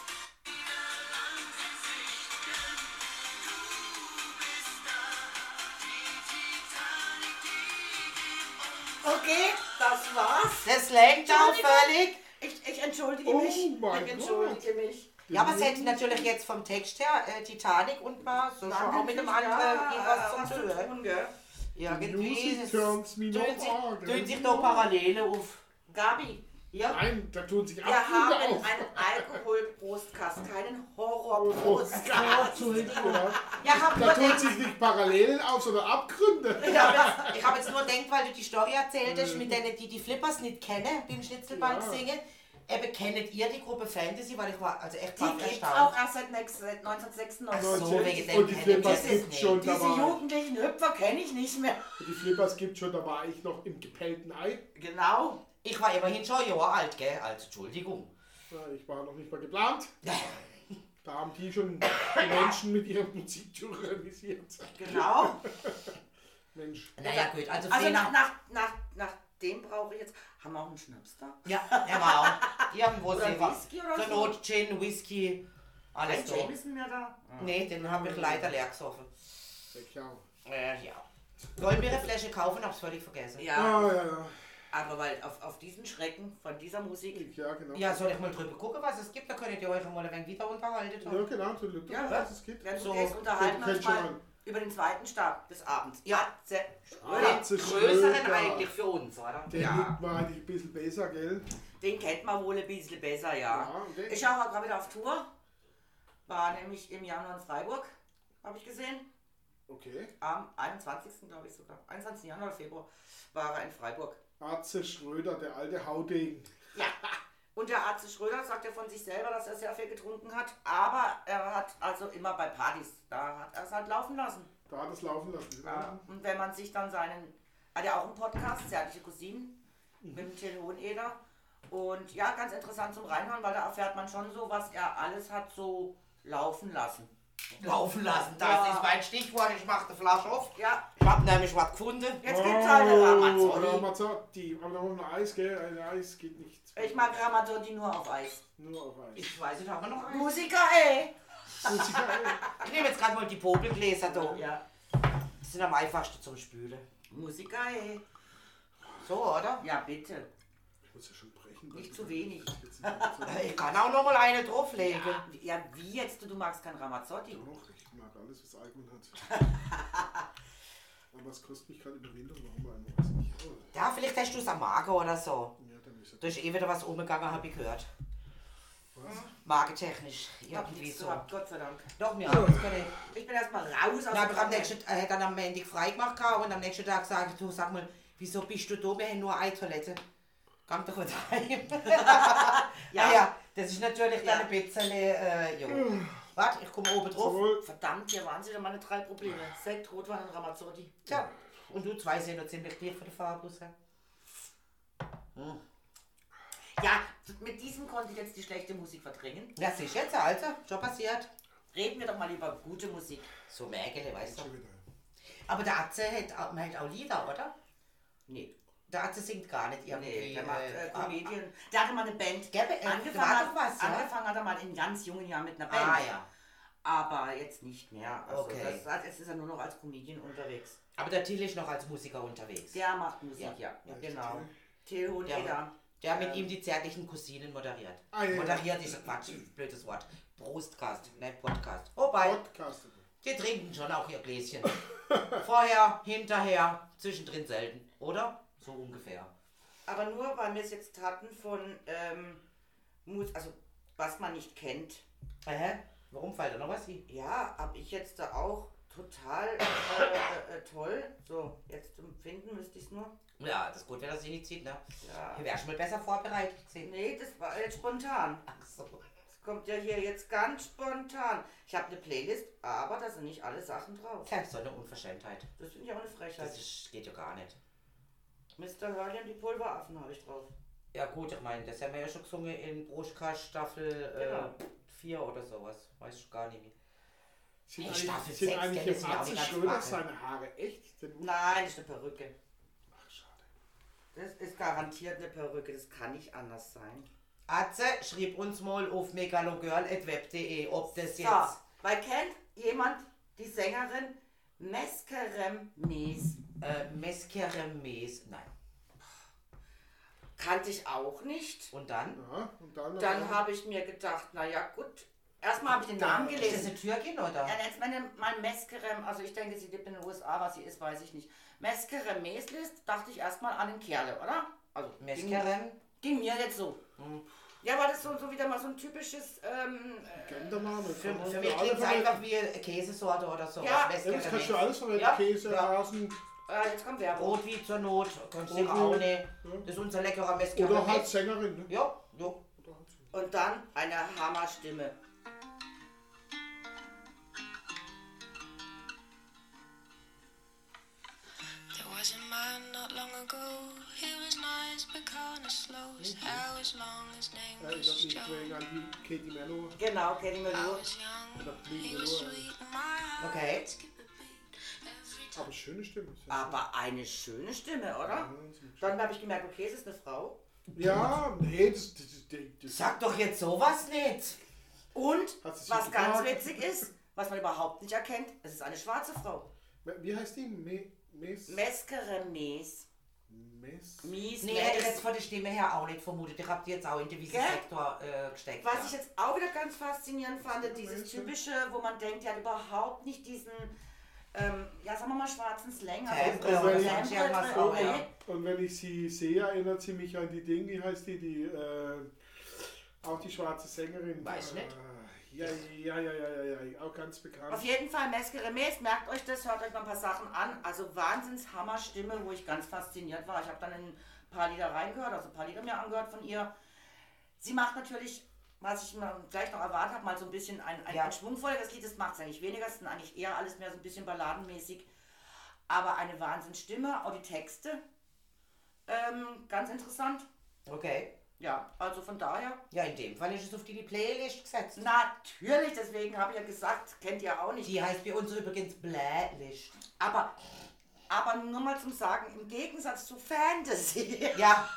B: Okay, das war's.
A: Das lenkt auch
B: Entschuldigung.
A: völlig.
B: Ich, ich entschuldige
C: Oh
B: mich.
C: mein
B: ich entschuldige mich.
A: Ja, aber es hätte natürlich jetzt vom Text her äh, Titanic und mal so schon auch mit dem anderen irgendwas
B: was
A: zum
B: zu
A: tun.
B: tun, gell?
A: Irgendwie
C: Music
A: ist-
C: turns me
A: tun
C: not
A: sich,
C: on.
A: tun sich doch Parallele auf.
B: Gabi,
A: Ja,
C: Nein, da tun sich
B: wir
C: Abgründe
B: haben
C: auf.
B: einen Alkoholprostkast, keinen
C: Oh,
B: Horrorprostkast.
C: genau.
A: ja hab nur
C: Da tun
A: denkt,
C: sich nicht Parallelen auf, sondern Abgründe.
A: ich habe jetzt, ich hab jetzt nur gedacht, weil du die Story erzählt hast, mit denen, die die Flippers nicht kennen, beim Schnitzelbank
C: Ja.
A: singen. Eben, kennt ihr die Gruppe Fantasy? Weil ich war also echt
B: Die
A: mal
B: gibt es
A: erstaunt.
B: auch erst seit nex- seit neunzehnhundertsechsundneunzig.
A: Ach so, wegen dem
C: Und die
A: kennen
C: Flippers
A: wir das
C: gibt
A: nicht.
C: schon, da
B: Diese
C: war ich.
B: jugendlichen Hüpfer kenne ich nicht mehr.
C: Die Flippers gibt schon, da war ich noch im gepellten Ei.
B: Genau.
A: Ich war immerhin schon ein Jahr alt, gell? Also, Entschuldigung.
C: Ja, ich war noch nicht mal geplant. Da haben die schon die Menschen mit ihrer Musik tyrannisiert.
B: Genau.
C: Mensch.
A: Naja, gut, also,
B: Also
A: Fena-
B: nach, nach, nach, nach dem brauche ich jetzt. Haben wir auch einen Schnaps da?
A: Ja, ja, wow. Irgendwo
B: Oder
A: sind wir.
B: Whisky oder
A: Zur
B: so?
A: Not Gin, Whisky, alles
B: Ein
A: da.
B: Jameson mehr da?
A: Nee, den habe ich leider leer gesoffen.
C: Ja.
A: Äh, ja. Wollen wir eine Flasche kaufen? Hab's völlig vergessen.
B: Ja,
C: Ah, ja, ja.
B: aber weil auf, auf diesen Schrecken von dieser Musik.
C: Ja, genau.
A: Ja, soll ich mal drüber gucken, was es gibt? Da könnt ihr euch mal ein wenig wieder unterhalten.
C: Ja, genau. Du lügst
B: Ja,
C: was es gibt.
B: Wenn du
A: So,
B: gehst, unterhalten
C: du
B: wir uns
C: kennst schon
B: mal
C: mal.
B: über den zweiten Stab des Abends.
A: Ja.
B: Atze.
C: Atze
A: Den größeren
C: Schröder.
A: eigentlich für uns, oder?
C: Der
B: Ja.
C: liegt mir eigentlich ein bisschen besser, gell?
B: Den kennt man wohl ein bisschen besser, ja.
C: Ja, und den-
B: Ich war gerade wieder auf Tour. War nämlich im Januar in Freiburg, habe ich gesehen.
C: Okay.
B: Am einundzwanzigsten glaube ich sogar. einundzwanzigsten Januar, Februar war er in Freiburg.
C: Atze Schröder, der alte Haudegen.
B: Ja. Und der Arzt Schröder sagt ja von sich selber, dass er sehr viel getrunken hat. Aber er hat also immer bei Partys, da hat er es halt laufen lassen.
C: Da hat es laufen lassen.
B: Ja. Und wenn man sich dann seinen, hat er auch einen Podcast, Zärtliche Cousinen, mit dem Till Hoheneder. Und ja, ganz interessant zum Reinhören, weil da erfährt man schon so, was er alles hat so laufen lassen.
A: Laufen lassen, das
B: Ja.
A: ist mein Stichwort. Ich mach die Flasche auf.
B: Ja,
A: Ich hab nämlich was gefunden.
B: jetzt gibt's halt eine Ramazzotti.
C: Oh, Ramazzotti. Aber da noch ein Eis, gell? Ein Eis geht nicht.
B: Ich mag Ramazzotti nur auf Eis.
C: Nur auf Eis.
A: Ich weiß nicht, haben wir noch eins?
B: Musiker, ey!
C: Musiker, ey.
A: Ich nehme jetzt gerade mal die Popelgläser da.
B: Ja,
A: Die sind am einfachsten zum Spülen.
B: Musiker, ey.
A: So, oder?
B: Ja, bitte.
C: Ich muss ja schon brechen.
B: Nicht zu wenig.
C: Jetzt sind wir so-
A: Ich kann auch noch mal eine drauflegen.
B: Ja, wie- ja, wie jetzt? Du, du magst kein Ramazzotti.
C: Doch, ich mag alles, was Alkohol hat. Aber es kostet mich gerade Überwindung, warum man weiß nicht. Oh,
A: Ja, vielleicht hast du es am Magen oder so.
C: ja, dann ist
A: Da ist eh wieder was umgegangen, habe ich gehört.
C: was?
A: Magentechnisch.
B: Ich hab
A: Irgendwie
B: nichts
A: so.
B: gehabt, Gott sei Dank.
A: Doch, mir haben es können.
B: Ich bin erstmal raus aus
A: Na,
B: der
A: aber am
B: Krankheit.
A: nächsten, er hat dann am Montag frei gemacht gehabt und am nächsten Tag gesagt, du sag mal, wieso bist du da? Wir haben nur eine Toilette. Komm doch wieder heim. ja. ja, das ist natürlich dann
B: Ja.
A: ein bisschen, äh, jo. Warte, ich komme oben drauf.
C: Sowohl
B: Verdammt, hier waren sie doch meine drei Probleme. Sekt, Rotwein und Ramazzotti.
A: Tja, und du zwei sind noch ziemlich dicht von der Farbe aus. Hm.
B: Ja, mit diesem konnte ich jetzt die schlechte Musik verdrängen.
A: Ja, sicher jetzt, Alter. Schon passiert.
B: Reden wir doch mal über gute Musik.
A: So Mägele, weißt du.
C: schon wieder.
A: Aber der Atze hat auch, man hat auch Lieder, oder?
B: Nee.
A: Der Atze singt gar nicht irgendwie.
B: Nee, der macht äh,
A: äh,
B: Comedian. Der hatte mal eine Band.
A: Gell, äh,
B: angefangen,
A: da war
B: hat,
A: doch was, ja?
B: angefangen hat er mal in ganz jungen Jahren mit einer Band.
A: Ah ja.
B: Aber jetzt nicht mehr. Also
A: Okay.
B: das heißt, jetzt ist er nur noch als Comedian unterwegs.
A: Aber der Till ist noch als Musiker unterwegs.
B: Der macht Musik,
A: Ja.
B: ja.
C: Ja,
B: Genau.
C: Till.
B: Theo und
A: Der-
B: Eda.
A: Der hat mit
B: Ähm.
A: ihm die zärtlichen Cousinen moderiert.
C: Ah, ja, ja.
A: moderiert ist ein Quatsch, blödes Wort. Brustcast, nicht Podcast. Wobei,
C: Podcast.
A: die trinken schon auch ihr Gläschen. Vorher, hinterher, zwischendrin selten, oder? So ungefähr.
B: Aber nur, weil wir es jetzt hatten von, ähm, Mus also was man nicht kennt.
A: Hä? Warum fällt da noch was hin?
B: Ja, hab ich jetzt da auch total äh, äh, toll. So, jetzt empfinden müsste ich es nur.
A: Ja, das ist gut, wenn das sich nicht zieht, ne?
B: Ja.
A: Hier wärst du mal besser vorbereitet gewesen.
B: Nee, das war jetzt spontan.
A: Ach so.
B: Das kommt ja hier jetzt ganz spontan. Ich habe eine Playlist, aber da sind nicht alle Sachen drauf.
A: Tja, so eine Unverschämtheit.
B: Das finde ich auch eine Frechheit.
A: Das ist, geht ja gar nicht.
B: Mister Hurley und die Pulveraffen habe ich drauf.
A: Ja gut, ich meine, das haben wir ja schon gesungen in Broschka Staffel
B: Genau.
A: vier oder sowas. Weiß ich gar nicht mehr.
C: Sind
A: Hey,
C: eigentlich,
A: Staffel
C: sind
A: sechs,
C: eigentlich
A: gell,
C: im
A: das sind ja auch
C: Atze
A: die ganz
C: schön, dass
A: Wachen.
C: seine Haare echt sind?
B: Nein, das ist eine Perücke.
C: Ach, schade.
B: Das ist garantiert eine Perücke, das kann nicht anders sein.
A: Atze, schrieb uns mal auf megalogirl at web punkt de, ob das
B: So,
A: jetzt...
B: weil kennt jemand die Sängerin Meskerem Mees?
A: Äh, Meskeremes, nein.
B: Kannte ich auch nicht.
A: Und dann?
C: Ja, und dann,
B: Dann habe ich mir gedacht, naja gut. Erstmal habe ich den Namen
A: Ist das
B: gelesen.
A: eine Türkin oder?
B: Ja, jetzt meine, mein Meskerem, also ich denke, sie lebt in den U S A, was sie ist, weiß ich nicht. Meskerem Meeslist, dachte ich erstmal an den Kerle, oder? Also
A: Meskerem?
B: Ging, ging mir jetzt so.
A: Hm.
B: Ja, war das so, so wieder mal so ein typisches, ähm, äh,
C: Gendername.
A: Für,
C: kann man
A: für mich
C: alle
A: klingt es
C: verwenden.
A: einfach wie eine Käsesorte oder sowas.
B: Ja.
C: Ja, das kannst du alles verwenden.
A: Ja.
C: Käse,
A: Ja.
C: Rasen
B: äh, jetzt kommt Werbung.
A: Rotwein zur Not, kannst du
C: Rotwein.
A: auch nicht.
C: Ja.
A: Das ist unser leckerer Meskerem.
C: oder halt Sängerin. Ne?
A: Ja, ja.
C: Oder halt Sängerin.
B: Und dann eine Hammerstimme.
D: There was a man not long ago. He was nice but kinda slow. His hair was long. His name
C: Ja, ich
D: was
C: glaube, ich
D: Joe.
C: wegen an die Katie Mello.
B: Genau, Kenny
D: I
B: Melur.
D: was young.
C: Oder
D: He
C: Mello.
D: was sweet. and My heart
A: Okay.
D: would skip a beat every time.
C: Aber schöne Stimme. Sehr
B: Aber eine schöne Stimme, oder?
C: schön. Ja, ziemlich
B: Dann habe ich gemerkt, okay, es ist eine Frau.
C: schön. Ja, nee, das, das, das, das
A: Sag doch jetzt sowas nicht.
B: Und,
C: Hat sie sich
B: was ganz
C: gefragt?
B: witzig ist, was man überhaupt nicht erkennt, es ist eine schwarze Frau.
C: Wie heißt die? Me, Mes?
B: Meskere Mes.
C: Mes?
B: Mies,
A: Nee, hätte ich
B: Mes.
A: jetzt von der Stimme her auch nicht vermutet. Ich hab die jetzt auch in diesen
B: Gell?
A: Sektor äh, gesteckt.
B: Was
A: ja.
B: ich jetzt auch wieder ganz faszinierend fand, dieses
C: Menschen.
B: typische, wo man denkt, die hat überhaupt nicht diesen, ähm, ja sagen wir mal, schwarzen Slang.
A: Timbre
C: oder
B: Timbre
C: sonst
B: drin,
A: irgendwas auch,
B: okay.
A: ja.
C: Und wenn ich sie sehe, erinnert sie mich an die Dinge, wie heißt die, die, äh, auch die schwarze Sängerin.
A: Weiß nicht.
C: Ah, Ja, ja, ja, ja, ja, ja, auch ganz bekannt.
B: Auf jeden Fall Meskere Mes, merkt euch das, hört euch mal ein paar Sachen an. Also Wahnsinns Hammerstimme, wo ich ganz fasziniert war. Ich habe dann in ein paar Lieder reingehört, also ein paar Lieder mir angehört von ihr. Sie macht natürlich, was ich mir gleich noch erwartet habe, mal so ein bisschen ein, ein,
A: Ja.
B: ein schwungvolleres Lied. Das macht es eigentlich weniger, es sind eigentlich eher alles mehr so ein bisschen balladenmäßig. Aber eine Wahnsinnsstimme, auch die Texte. Ähm, ganz interessant.
A: Okay.
B: Ja, also von daher,
A: Ja, in dem Fall ist es auf die Playlist gesetzt.
B: natürlich, deswegen habe ich ja gesagt, kennt ihr auch nicht.
A: Die heißt bei uns übrigens Playlist.
B: Aber, aber nur mal zum Sagen, im Gegensatz zu Fantasy
A: Ja,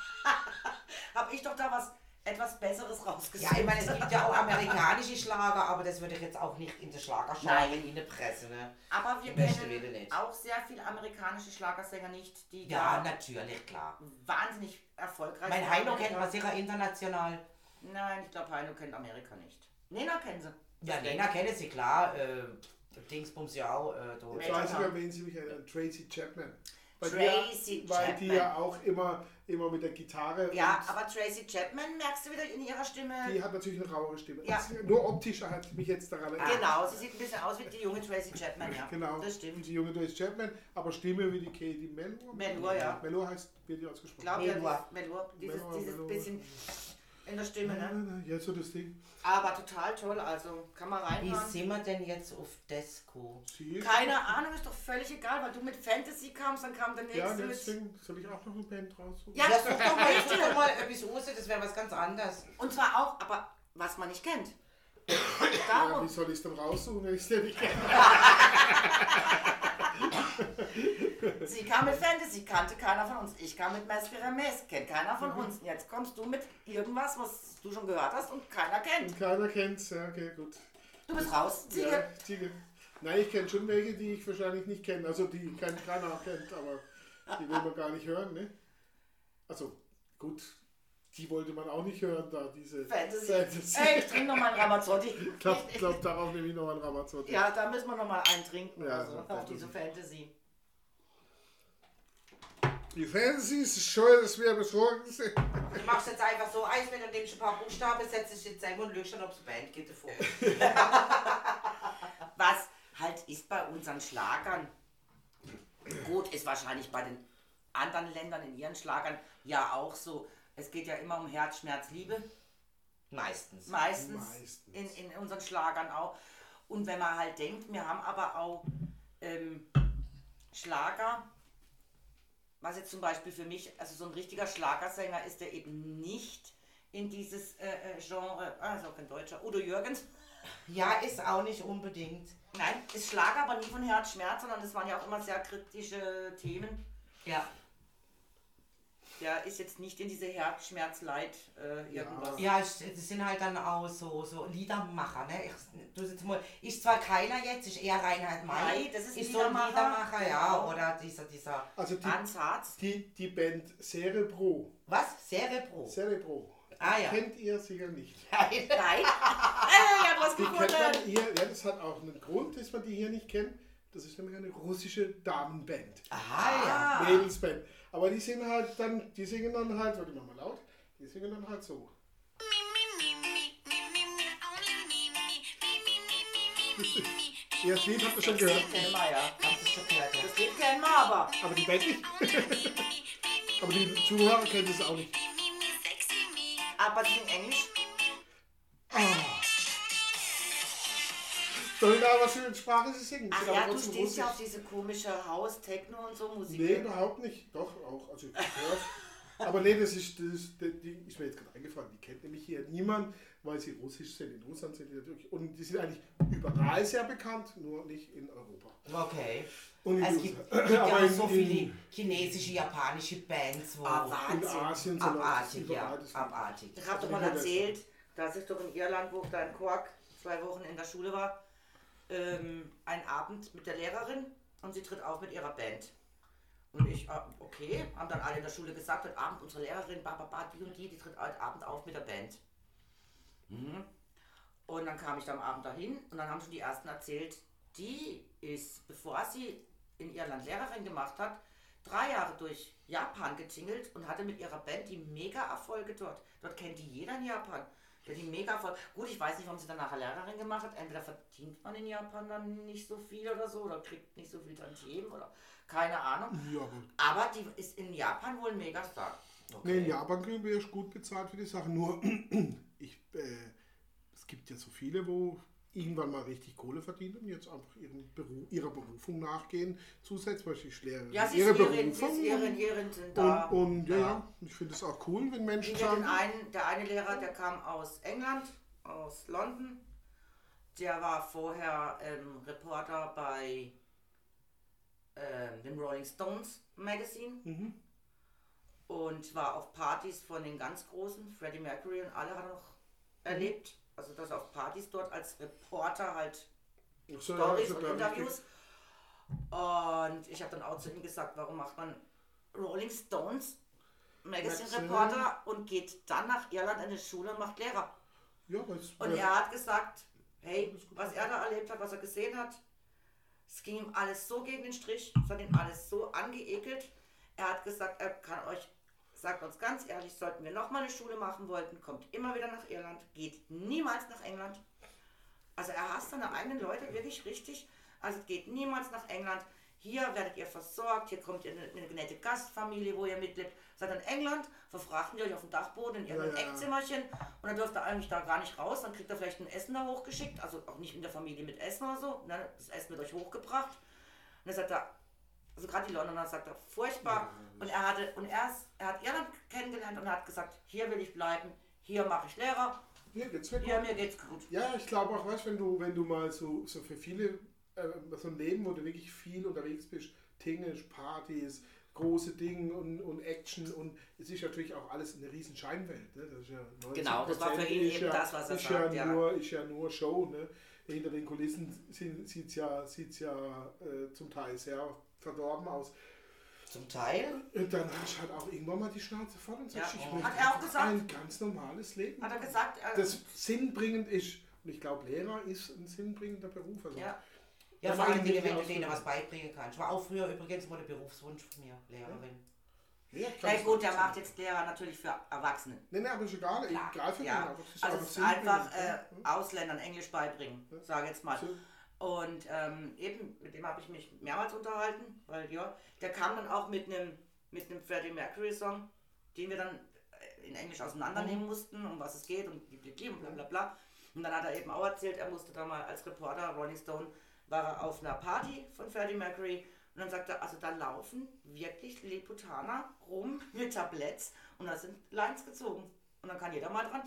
B: habe ich doch da was etwas Besseres rausgesucht.
A: ja, ich meine, es gibt ja auch amerikanische Schlager, aber das würde ich jetzt auch nicht in der Schlagerschale in die Presse, ne?
B: Aber wir
A: Möchte wieder
B: kennen
A: nicht.
B: auch sehr viele amerikanische Schlagersänger nicht, die
A: Ja,
B: da
A: natürlich, klar.
B: wahnsinnig erfolgreich
A: Mein
B: sind.
A: Heino kennt man sicher international.
B: Nein, ich glaube, Heino kennt Amerika nicht. Nena kennen sie.
A: Ja, Lena kennen sie, klar. Äh, Dingsbums ja auch. Äh, da-
C: Jetzt weiß ich ja, wen sie mich erinnern. Tracy Chapman. Weil
B: Tracy
C: die, ja, Weil die
B: Chapman.
C: ja auch immer, immer mit der Gitarre.
B: Ja,
C: und
B: aber Tracy Chapman merkst du wieder in ihrer Stimme.
C: die hat natürlich eine rauere Stimme.
B: Ja.
C: Das ist nur optisch hat mich jetzt daran erinnert.
B: Genau, sie sieht ein bisschen aus wie die junge Tracy Chapman, ja.
C: Genau.
B: Das stimmt.
C: Die junge Tracy Chapman, aber Stimme wie die Katie Mello.
B: Mello, ja.
C: Mello heißt, wird die ausgesprochen.
B: Glaube ja,
A: Melua.
B: Melur, dieses,
C: Melua,
B: dieses
C: Melua.
B: bisschen in der Stimme, ne?
C: Ja, so das Ding.
B: Aber total toll, also kann man
A: Wie
B: reinhören.
A: sind wir denn jetzt auf Disco?
C: Sie?
B: Keine Ahnung, ist doch völlig egal, weil du mit Fantasy kamst, dann kam der nächste
C: Ja,
B: mit...
C: deswegen soll ich auch noch eine Band raussuchen.
B: Ja,
A: Ja, such doch mal, such doch mal etwas raus, das wäre was ganz anderes.
B: und zwar auch, aber was man nicht kennt.
C: Ja,
B: Darum.
C: wie soll ich es denn raussuchen, wenn ich es denn nicht kenne?
B: Sie kam mit Fantasy, kannte keiner von uns. Ich kam mit Masquerade Mask, kennt keiner von uns. Und jetzt kommst du mit irgendwas, was du schon gehört hast und keiner kennt.
C: Und keiner kennt's, ja, okay, gut.
B: Du bist raus, Ziege.
C: Ja, Ziege. Nein, ich kenne schon welche, die ich wahrscheinlich nicht kenne. Also die kein, keiner kennt, aber die will man gar nicht hören, ne? Also, gut, die wollte man auch nicht hören, da diese
B: Fantasy.
C: Fantasy.
B: Ey, ich trinke nochmal einen Ramazzotti.
C: Ich glaube, glaub, darauf nehme ich noch einen Ramazzotti.
B: Ja, da müssen wir nochmal einen trinken,
C: Ja,
B: also, auf
C: Fantasy.
B: diese Fantasy.
C: Die Fantasy ist schön, dass wir besorgt sind.
A: Du machst jetzt einfach so eins, wenn du nimmst ein paar Buchstaben, setzt dich jetzt irgendwo und lügst dann, ob es Band geht davor.
B: Was halt ist bei unseren Schlagern, gut, ist wahrscheinlich bei den anderen Ländern in ihren Schlagern ja auch so. Es geht ja immer um Herz, Schmerz, Liebe.
A: Meistens.
B: Meistens,
C: Meistens.
B: In, in unseren Schlagern auch. Und wenn man halt denkt, wir haben aber auch ähm, Schlager, was jetzt zum Beispiel für mich, also so ein richtiger Schlagersänger ist, der eben nicht in dieses äh, äh, Genre, also auch kein Deutscher, Udo Jürgens.
A: Ja, ist auch nicht unbedingt.
B: Nein, ist Schlager, aber nie von Herz, Schmerz, sondern es waren ja auch immer sehr kritische Themen.
A: Ja.
B: Der ist jetzt nicht in diese Herz, Schmerz, Leid, äh, irgendwas.
A: Ja, ich, das sind halt dann auch so, so Liedermacher, ne? Ich, du jetzt mal, ist zwar keiner jetzt, ist eher Reinhard May.
B: Nein, das ist ein
A: so ein
B: Liedermacher.
A: Liedermacher, ja,
B: Genau.
A: oder dieser, dieser,
C: Also die,
B: Hans Harz.
C: die, die Band Cerebro.
A: was? Cerebro.
C: Cerebro.
A: Ah ja.
C: Kennt ihr sicher nicht.
B: Nein. Ey, ich hab was
C: Die kennt
B: gefunden.
C: man hier, ja, das hat auch einen Grund, dass man die hier nicht kennt. Das ist nämlich eine russische Damenband.
A: Aha, ja.
B: Ah.
C: Mädelsband. Aber die sind halt dann, die singen dann halt, warte mal mal laut, die singen dann halt so. Ja, das Lied habt ihr schon gehört.
B: Kennen wir ja.
A: Hast du schon gehört, ja.
B: Das Lied kennen wir aber.
C: Aber die Band nicht. Aber die Zuhörer kennen das auch nicht.
B: Aber sie sind Englisch.
C: Doch egal, was für eine Sprache sie singen.
B: Ach
C: Sind
B: ja,
C: aber
B: du
C: trotzdem
B: stehst ja auf
C: Russisch.
B: diese komische Haus, Techno und so Musik.
C: Nee, überhaupt nicht. Doch, auch. Also ich hör's. Aber nee, das ist, das ist, die, die ist mir jetzt gerade eingefallen. Die kennt nämlich hier niemand, weil sie russisch sind. In Russland sind die natürlich. Und die sind eigentlich überall sehr bekannt, nur nicht in Europa.
A: Okay.
C: Und in
A: Es
C: den
A: gibt,
C: U S A.
A: gibt ja
C: Aber
A: auch
C: in-
A: so
C: in-
A: viele chinesische, japanische Bands, wo
B: Ah,
C: In
B: Wahnsinn.
C: Asien sind
A: abartig,
C: überall
A: ja,
C: das-
A: abartig.
B: Ich habe doch mal erzählt, dass ich doch in Irland, wo ich da in Cork zwei Wochen in der Schule war, ähm, einen Abend mit der Lehrerin und sie tritt auf mit ihrer Band. Und ich, ah, okay, haben dann alle in der Schule gesagt, heute Abend unsere Lehrerin, ba, ba, ba, die und die, die tritt heute Abend auf mit der Band. Mhm. Und dann kam ich da am Abend dahin und dann haben schon die Ersten erzählt, die ist, bevor sie in Irland Lehrerin gemacht hat, drei Jahre durch Japan getingelt und hatte mit ihrer Band die Mega-Erfolge dort. Dort kennt die jeder in Japan. Die hat die Mega-Erfolge. Gut, ich weiß nicht, warum sie dann nachher Lehrerin gemacht hat. Entweder verdient man in Japan dann nicht so viel oder so oder kriegt nicht so viel Tantiemen oder keine Ahnung.
C: Ja, aber
B: Aber die ist in Japan wohl ein Megastar.
C: nee, in Japan kriegen wir ja gut bezahlt für die Sache. Nur, ich, äh, es gibt ja so viele, wo irgendwann mal richtig Kohle verdienen und jetzt einfach ihren Beruf, ihrer Berufung nachgehen. Zusätzlich, zum Beispiel Lehrerin.
B: Ja, sie
C: ihre
B: ist Irin, sie
C: Berufung.
B: ist Irin, Irin sind da.
C: Und, und ja, ja, ich finde es auch cool, wenn Menschen
B: Ich hatte
C: sagen,
B: den einen, der eine Lehrer, der kam aus England, aus London. Der war vorher ähm, Reporter bei ähm, dem Rolling Stones Magazine
C: Mhm.
B: und war auf Partys von den ganz Großen, Freddie Mercury und alle hat er noch erlebt. Also dass er auf Partys dort als Reporter halt
C: ach so, ja,
B: Stories
C: ist ja
B: und
C: klar,
B: Interviews. Und ich habe dann auch zu ihm gesagt, warum macht man Rolling Stones Magazine
C: Magazine.
B: Reporter und geht dann nach Irland in eine Schule und macht Lehrer.
C: Ja, weil es-
B: Und
C: weil-
B: er hat gesagt, hey, was er da erlebt hat, was er gesehen hat, es ging ihm alles so gegen den Strich, es hat ihn alles so angeekelt. Er hat gesagt, er kann euch, sagt uns ganz ehrlich, sollten wir nochmal eine Schule machen wollten, kommt immer wieder nach Irland, geht niemals nach England. Also er hasst seine eigenen Leute wirklich richtig. Also geht niemals nach England. hier werdet ihr versorgt, hier kommt ihr eine, eine nette Gastfamilie, wo ihr mitlebt. Seid in England, verfrachten ihr euch auf dem Dachboden in irgendein
C: Ja, ja.
B: Eckzimmerchen und dann dürft ihr eigentlich da gar nicht raus, dann kriegt ihr vielleicht ein Essen da hochgeschickt, also auch nicht in der Familie mit Essen oder so, ne? Das Essen wird euch hochgebracht. Und dann sagt er, also gerade die Londoner sagt er, furchtbar. Und er hatte, und er, ist, er hat Irland kennengelernt und er hat gesagt, hier will ich bleiben, hier mache ich Lehrer,
C: Hier geht's weg.
B: hier mir geht's gut.
C: Ja, ich glaube auch, weißt, wenn du, wenn du mal so, so für viele, äh, so ein Leben, wo du wirklich viel unterwegs bist, Dinge, Partys, große Dinge und, und Action und es ist natürlich auch alles eine riesen Scheinwelt. Ne? Das ist ja neunzig
B: Genau, das war für ihn
C: ist
B: eben
C: ja,
B: das, was er
C: ist
B: sagt.
C: Ja
B: Ja.
C: nur, ist ja nur Show. Ne? Hinter den Kulissen sieht es ja, sieht's ja äh, zum Teil sehr verdorben aus.
A: Zum Teil.
C: Und dann hast du halt auch irgendwann mal die Schnauze voll und sagst,
B: Ja.
C: ich
B: Hat
C: möchte
B: er auch
C: einfach
B: gesagt?
C: ein ganz normales Leben.
B: Hat er gesagt, äh,
C: Das sinnbringend ist. Und ich glaube, Lehrer ist ein sinnbringender Beruf. Also
B: ja.
A: Ja,
C: Ja,
A: vor allen
C: vor
A: Dingen,
C: allem
A: wenn du
C: die
A: denen was
C: Ausbildung.
A: beibringen kannst. War auch früher übrigens mal der Berufswunsch von mir, Lehrerin.
C: Ja,
B: Ja gut, der macht jetzt Lehrer natürlich für Erwachsene.
C: Nein, nein, aber ist egal. Ich
B: Klar,
C: greife
B: ja.
C: den einfach. Das
B: Also
C: auch
B: es ist
C: sinnbringend,
B: einfach äh,
C: ja.
B: Ausländern Englisch beibringen,
C: Ja.
B: sage ich jetzt mal.
C: So.
B: Und ähm, eben, mit dem habe ich mich mehrmals unterhalten, weil ja, der kam dann auch mit einem mit einem Freddie Mercury Song, den wir dann äh, in Englisch auseinandernehmen mussten, um was es geht und blablabla und bla bla bla. Und dann hat er eben auch erzählt, er musste da mal als Reporter, Rolling Stone, war er auf einer Party von Freddie Mercury und dann sagt er, also da laufen wirklich Lilliputaner rum mit Tabletts und da sind Lines gezogen. Und dann kann jeder mal dran.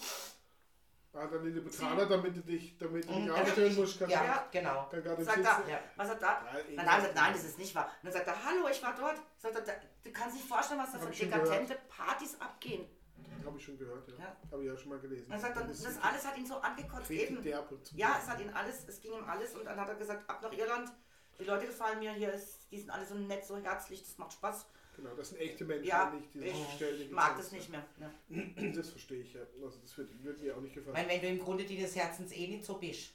C: Ah, dann in die Betaler, damit du dich, damit du dich
A: Mhm.
C: aufstellen musst, kannst
A: Ja,
B: Ja.
A: genau.
C: kann gar nicht
B: Sagt
C: sitzen.
B: er,
A: Ja.
B: was hat da?
C: Ja,
B: Dann
C: ich-
B: haben wir gesagt, nein, das ist nicht wahr. Und dann sagt er, hallo, ich war dort. Sagt er, da- du kannst nicht vorstellen, was da
C: Hab
B: für
C: ich schon
B: dekadente Partys abgehen.
C: Habe ich schon gehört, ja.
B: Ja.
C: Habe ich ja schon mal gelesen.
B: Und dann sagt er,
C: ist
B: das alles hat ihn so angekotzt
C: richtig
B: eben.
C: derb und zum
B: Ja,
C: Teil.
B: es hat ihn alles, es ging ihm alles und dann hat er gesagt, ab nach Irland. Die Leute gefallen mir, hier ist, die sind alle so nett, so herzlich, das macht Spaß.
C: Genau, das sind echte Menschen,
B: Ja,
C: nicht diese
B: ich
C: Stellen.
B: mag das nicht mehr. Ja.
C: Das verstehe ich, ja. Also das würde würd mir auch nicht
A: Ich
C: gefallen.
A: meine, wenn du im Grunde deines Herzens eh nicht so bist,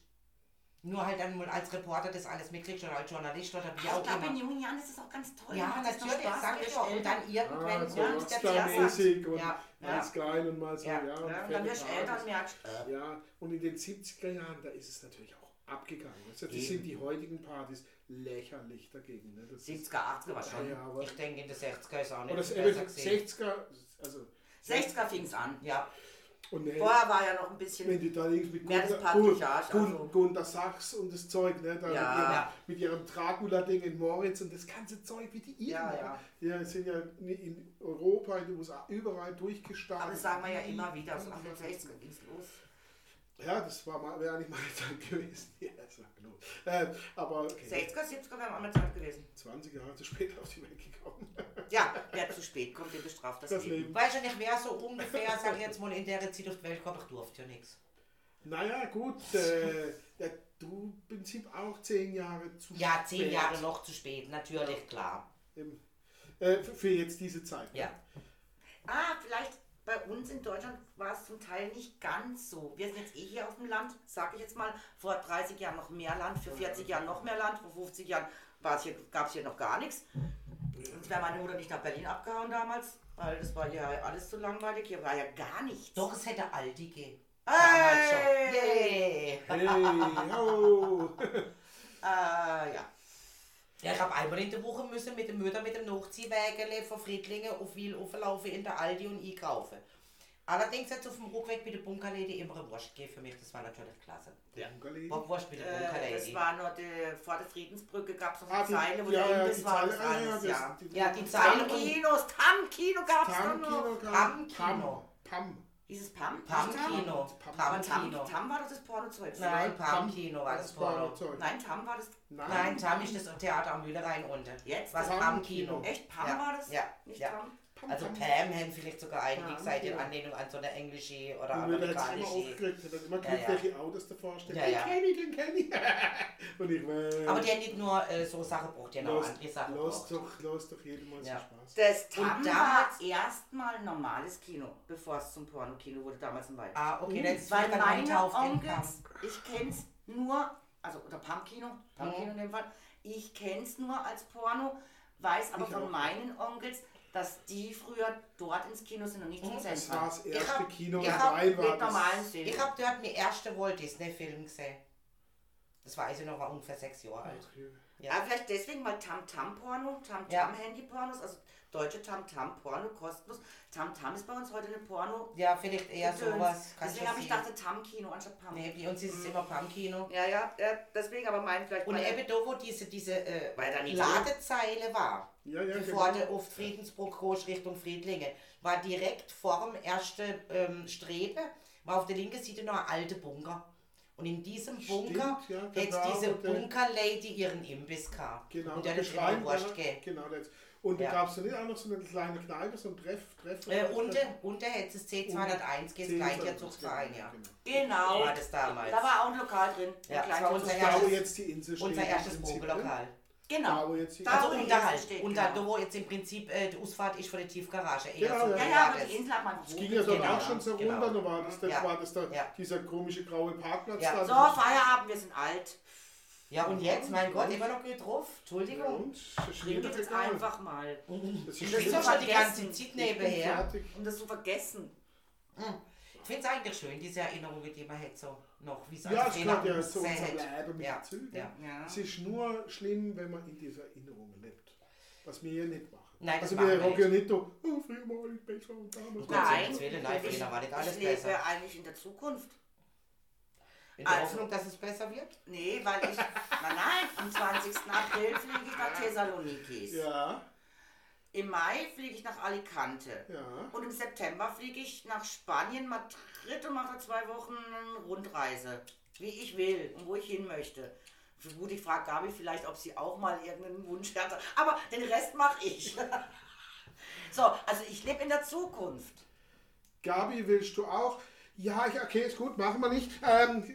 A: nur halt dann mal als Reporter das alles mitkriegst oder als Journalist oder wie
B: Ich
A: auch
B: glaube, in
A: immer.
B: jungen Jahren ist das auch ganz toll.
A: Ja,
B: Macht das noch
A: natürlich,
B: Spaß,
A: sag
B: man
A: ich
B: wird
A: ja. Und
B: älter.
A: dann irgendwann
C: Ah, so
A: ja,
B: ist der
C: Rockstar-mäßig und
A: Ja,
C: ganz
B: ja.
C: klein und mal so,
A: Ja.
C: ja.
B: Ja, und
C: fette
B: dann wirst du
C: Partys.
B: älter und merkst, äh,
C: Ja, und in den siebziger Jahren, da ist es natürlich auch abgegangen. Also das
A: Eben.
C: sind die heutigen Partys lächerlich dagegen. Ne? Das ist,
B: siebziger, achtziger war schon.
C: ja, ja, aber
A: Ich denke, in den sechziger ist auch nicht
C: oder das
A: viel besser
C: eben
A: gesehen.
C: sechziger, also
B: sechziger fing es an.
A: Ja,
C: und ne,
B: Vorher war ja noch ein bisschen.
C: wenn du da links mit
B: Mehr das
C: Gunter,
B: Patriarch,
C: Gun,
B: also.
C: Gunter Sachs und das Zeug, ne, da
B: Ja.
C: mit, ihrem,
A: Ja.
C: mit ihrem Dracula-Ding in Moritz und das ganze Zeug wie die Iren.
B: Ja,
C: ne?
B: ja.
C: Ja, sind ja in Europa, in den U S A, überall durchgestartet.
B: Aber das sagen wir ja immer wieder, so ab den sechziger ging es los.
C: Ja, das war mal, wäre nicht meine Zeit gewesen. Ja, sag los. Äh, aber okay.
B: sechziger, siebziger wäre auch mal Zeit gewesen.
C: zwanzig Jahre zu spät auf die Welt gekommen.
B: Ja, wer zu spät kommt, der bestraft das,
C: Das
B: Leben.
C: Leben.
A: weißt du nicht, wer so ungefähr, sag ich jetzt mal, in der Zeit auf die Welt kommt, ich durfte ja nichts.
C: Naja, gut, äh, ja, du im Prinzip auch zehn Jahre zu
A: Ja, zehn
C: spät.
A: Jahre noch zu spät, natürlich, klar.
C: Im, äh, für für jetzt diese Zeit.
A: Ja.
B: Ah, vielleicht bei uns in Deutschland war es zum Teil nicht ganz so. Wir sind jetzt eh hier auf dem Land, sage ich jetzt mal, vor dreißig Jahren noch mehr Land, für vierzig Jahren noch mehr Land, vor fünfzig Jahren gab es hier, gab's hier noch gar nichts. Sonst wäre meine Mutter nicht nach Berlin abgehauen damals, weil das war hier alles zu langweilig, hier war ja gar nichts.
A: Doch, es hätte Aldi gegeben. Damals schon.
B: Hey!
A: Yay.
C: Hey, ho.
B: Äh, ja.
A: Ja, ich habe einmal in der Woche müssen mit dem Mütter mit dem Nachziehwägele von Friedlingen auf Wil auflaufen in der Aldi und einkaufen. Allerdings jetzt auf dem Rückweg bei der Bunkerlady immer eine Wurst gegeben für mich, das war natürlich klasse.
C: Bunkerlady?
A: Bockwurst mit der
B: Äh, das
A: Bunkerlady.
B: war nur die, vor der Friedensbrücke gab es noch
C: Ah,
B: eine
C: die-
B: Zeile, wo
C: ja,
B: der
C: ja,
B: Imbiss
C: die
B: war,
C: Zeile,
B: das
C: ah, ja,
B: alles,
C: das-
B: ja.
C: die-
A: Ja, die Zeile und
B: Tam-Kinos, Tam-Kino gab es doch noch.
C: Pam-Kino kam.
A: Pam-Kino.
C: Pam.
B: Hieß es Pam?
A: Pam-Kino.
C: Pam-
B: Aber Tam,
A: Pam-Kino.
B: Tam war doch das Pornozeug.
A: Nein,
C: Pam-
A: Pam-Kino war das Porno.
C: Zeug.
B: Nein, Tam war das.
A: Nein, Tam ist das Theater am Mühlerein unten.
B: Jetzt?
A: Was
C: Pam-Kino.
A: Pam-Kino.
B: Echt? Pam
A: Ja,
B: war das?
A: ja,
B: Nicht
A: ja.
B: Tam?
C: Pam,
A: Also
C: Pam.
A: Pam haben vielleicht sogar einige
C: Ja,
A: gesagt in
C: ja.
A: Anlehnung an so eine englische oder
C: Und wir hat immer
A: amerikanische.
C: aufgeregt, hat dann immer
A: Ja,
C: Glück,
A: ja.
C: welche Autos davor stehen.
A: Ja,
C: Den
A: ja.
C: kenn ich, den kenn ich. Und ich äh,
A: Aber die haben nicht nur äh, so Sachen gebraucht, die haben auch
C: los,
A: andere Sachen
C: los
A: gebraucht.
C: doch, los doch jedem mal
A: Ja.
C: so Spaß.
B: Das Tam
A: Und
B: war
A: damals-
B: erstmal ein normales Kino, bevor es zum Pornokino wurde, damals in Wald.
A: Ah, okay, das ist
B: Weil
A: vielleicht
B: meine
A: meine Taufkind
B: Onkels, ich kenn's nur, also oder Pam-Kino, Pam-Kino in dem Fall, ich kenn's nur als Porno, weiß aber
C: Ich
B: von
C: auch.
B: meinen Onkels, dass die früher dort ins Kino sind und nicht im
C: Das
B: Zentrum.
C: war das
A: Ich
C: erste
A: hab-
C: Kino,
A: ich
C: das
A: hab
C: rein war.
B: Mit
C: Das,
B: normalen Szenen.
A: Ich habe dort meinen ersten Walt Disney Film gesehen. Das weiß ich noch, war ungefähr sechs Jahre alt.
B: Ja. Aber vielleicht deswegen mal Tam-Tam-Porno, Tam-Tam-Handy-Pornos, also deutsche Tam-Tam-Porno, kostenlos. Tam-Tam ist bei uns heute eine Porno.
A: Ja, vielleicht eher
B: Gedöns.
A: sowas.
B: Deswegen habe ich gedacht, Tam-Kino anstatt Pam.
A: Nee, bei uns ist es immer Pam-Kino.
B: Ja, ja, ja, deswegen aber meinen vielleicht
A: Und
B: mal-
A: eben da, wo diese, diese äh,
B: Weil da nicht
A: Ladezeile war,
C: Ja, ja,
A: bevor
C: genau.
A: du auf Friedensbruck kommst Richtung Friedlinge, war direkt vor dem ersten ähm, Strebe, war auf der linken Seite noch ein alter Bunker. Und in diesem Bunker
C: Stimmt, ja,
A: hat
C: genau,
A: diese
C: und der-
A: Bunker-Lady ihren Imbiss gehabt.
C: Genau,
A: Und der
C: der
A: hat immer
C: Schrein,
A: Wurst
C: ja,
A: gegeben.
C: genau das. Und
A: Ja.
C: da gab es nicht auch noch so eine kleine Kneipe, so ein Treff, Treff
A: Äh, unten, unten hätte es C zweihunderteins gegeben, das gleiche Zuchtverein, ja.
B: Genau.
A: War das damals.
B: Da war auch ein Lokal drin.
A: Ja,
B: ein
A: das war unser
B: kleines
C: Da, wo
A: erstes-
C: jetzt die Insel steht.
A: Unser
C: im
A: erstes
C: Prinzip, ne?
A: Progelokal.
B: Genau.
C: Da, wo jetzt die
B: Da,
A: Also
B: wo die
A: unterhalb.
B: Insel steht,
A: Und
B: genau.
A: da, wo jetzt im Prinzip äh, die Ausfahrt ist von der Tiefgarage. Eher
C: Genau,
A: so
C: ja.
B: Ja,
A: wie
B: ja,
A: war
B: aber
A: das.
B: die Insel hat man
C: Es ging ja dort
A: Genau,
C: auch schon so
A: genau.
C: runter, da war das, das
A: Ja.
C: war das da,
A: Ja.
C: dieser komische graue Parkplatz
A: Ja.
C: da.
B: So, Feierabend, wir sind alt.
A: Ja, und jetzt, mein Gott, immer noch gut drauf.
C: Ja,
A: Entschuldigung.
C: und? Das ist mir
B: Trinkt
C: doch
B: jetzt
C: egal.
B: einfach mal.
C: Das ist
A: Das ist
C: schlimm.
A: doch schon die ganze
B: vergessen.
A: Zeit
C: Ich bin
A: nebenher.
C: fertig.
B: Um das zu vergessen.
A: Ich finde es eigentlich schön, diese Erinnerungen, die man hätte so noch, wie es
C: Ja,
A: als
C: es
A: Trainer
C: gehört ja zu
A: ausgesehen
C: unserem
A: hat.
C: Leben mit
A: Ja,
C: dazu.
A: ja.
B: Ja.
C: Es ist nur schlimm, wenn man in dieser Erinnerung lebt. Was wir hier nicht machen.
A: Nein, das
C: also
A: machen
C: wir
A: wir
C: rocken ja nicht so, oh, früher mal alles besser und damals.
B: Nein.
A: Gottes Willen, nein,
B: Ich,
A: früher war nicht alles
B: ich lebe
A: besser.
B: eigentlich in der Zukunft.
A: In der
B: Also-
A: Hoffnung, dass es besser wird?
B: Nee, weil ich, nein, nein, am zwanzigsten April fliege ich nach Thessalonikis.
C: Ja,
B: Im Mai fliege ich nach Alicante.
C: ja.
B: Und im September fliege ich nach Spanien, Madrid und mache da zwei Wochen eine Rundreise. Wie ich will und wo ich hin möchte. Gut, ich frage Gabi vielleicht, ob sie auch mal irgendeinen Wunsch hatte. Aber den Rest mache ich. So, also ich lebe in der Zukunft.
C: Gabi, willst du auch? Ja, ich, okay, ist gut, machen wir nicht. Ähm,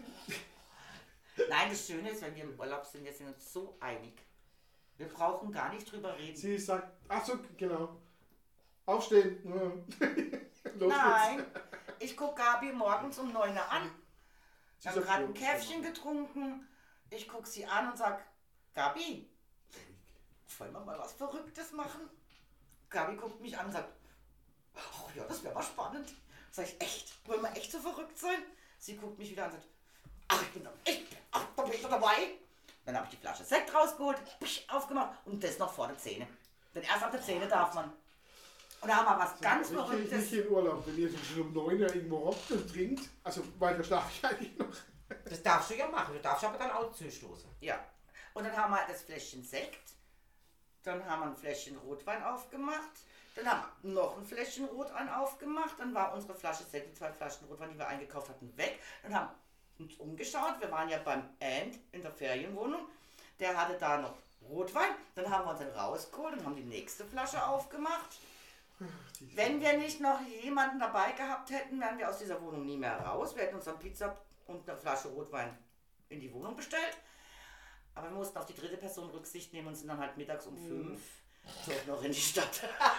B: Nein, das Schöne ist, wenn wir im Urlaub sind, wir sind uns so einig. Wir brauchen gar nicht drüber reden.
C: sie sagt, ach so, genau. Aufstehen. Los
B: Nein,
C: geht's.
B: ich gucke Gabi morgens um neun Uhr an.
C: Sie
B: Wir haben
C: sagt,
B: gerade ein
C: ja,
B: Käffchen getrunken. Ich gucke sie an und sage, Gabi, wollen wir mal was Verrücktes machen? Gabi guckt mich an und sagt, oh ja, das wäre mal spannend. Sag ich, echt? Wollen wir echt so verrückt sein? Sie guckt mich wieder an und sagt, ach, ich bin da, ich, ach, da bin ich doch dabei. Dann habe ich die Flasche Sekt rausgeholt, psch, aufgemacht und das noch vor der Zähne. Denn erst ab der Zähne darf man. Und da haben wir was ganz
C: Ich gehe
B: Verrücktes.
C: nicht in Urlaub, wenn ihr schon um neun Uhr irgendwo rockt und trinkt. Also, weil da schlafe ich eigentlich noch.
A: Das darfst du ja machen, du darfst aber dann auch zustoßen.
B: Ja. Und dann haben wir das Fläschchen Sekt. Dann haben wir ein Fläschchen Rotwein aufgemacht. Dann haben wir noch ein Fläschchen Rotwein aufgemacht. Dann war unsere Flasche Sekt, die zwei Flaschen Rotwein, die wir eingekauft hatten, weg. Dann haben wir uns umgeschaut. Wir waren ja beim Ant in der Ferienwohnung. Der hatte da noch Rotwein. Dann haben wir uns den rausgeholt und haben die nächste Flasche aufgemacht. Wenn wir nicht noch jemanden dabei gehabt hätten, wären wir aus dieser Wohnung nie mehr raus. Wir hätten uns dann Pizza und eine Flasche Rotwein in die Wohnung bestellt. Aber wir mussten auf die dritte Person Rücksicht nehmen und sind dann halt mittags um fünf zurück noch in die Stadt.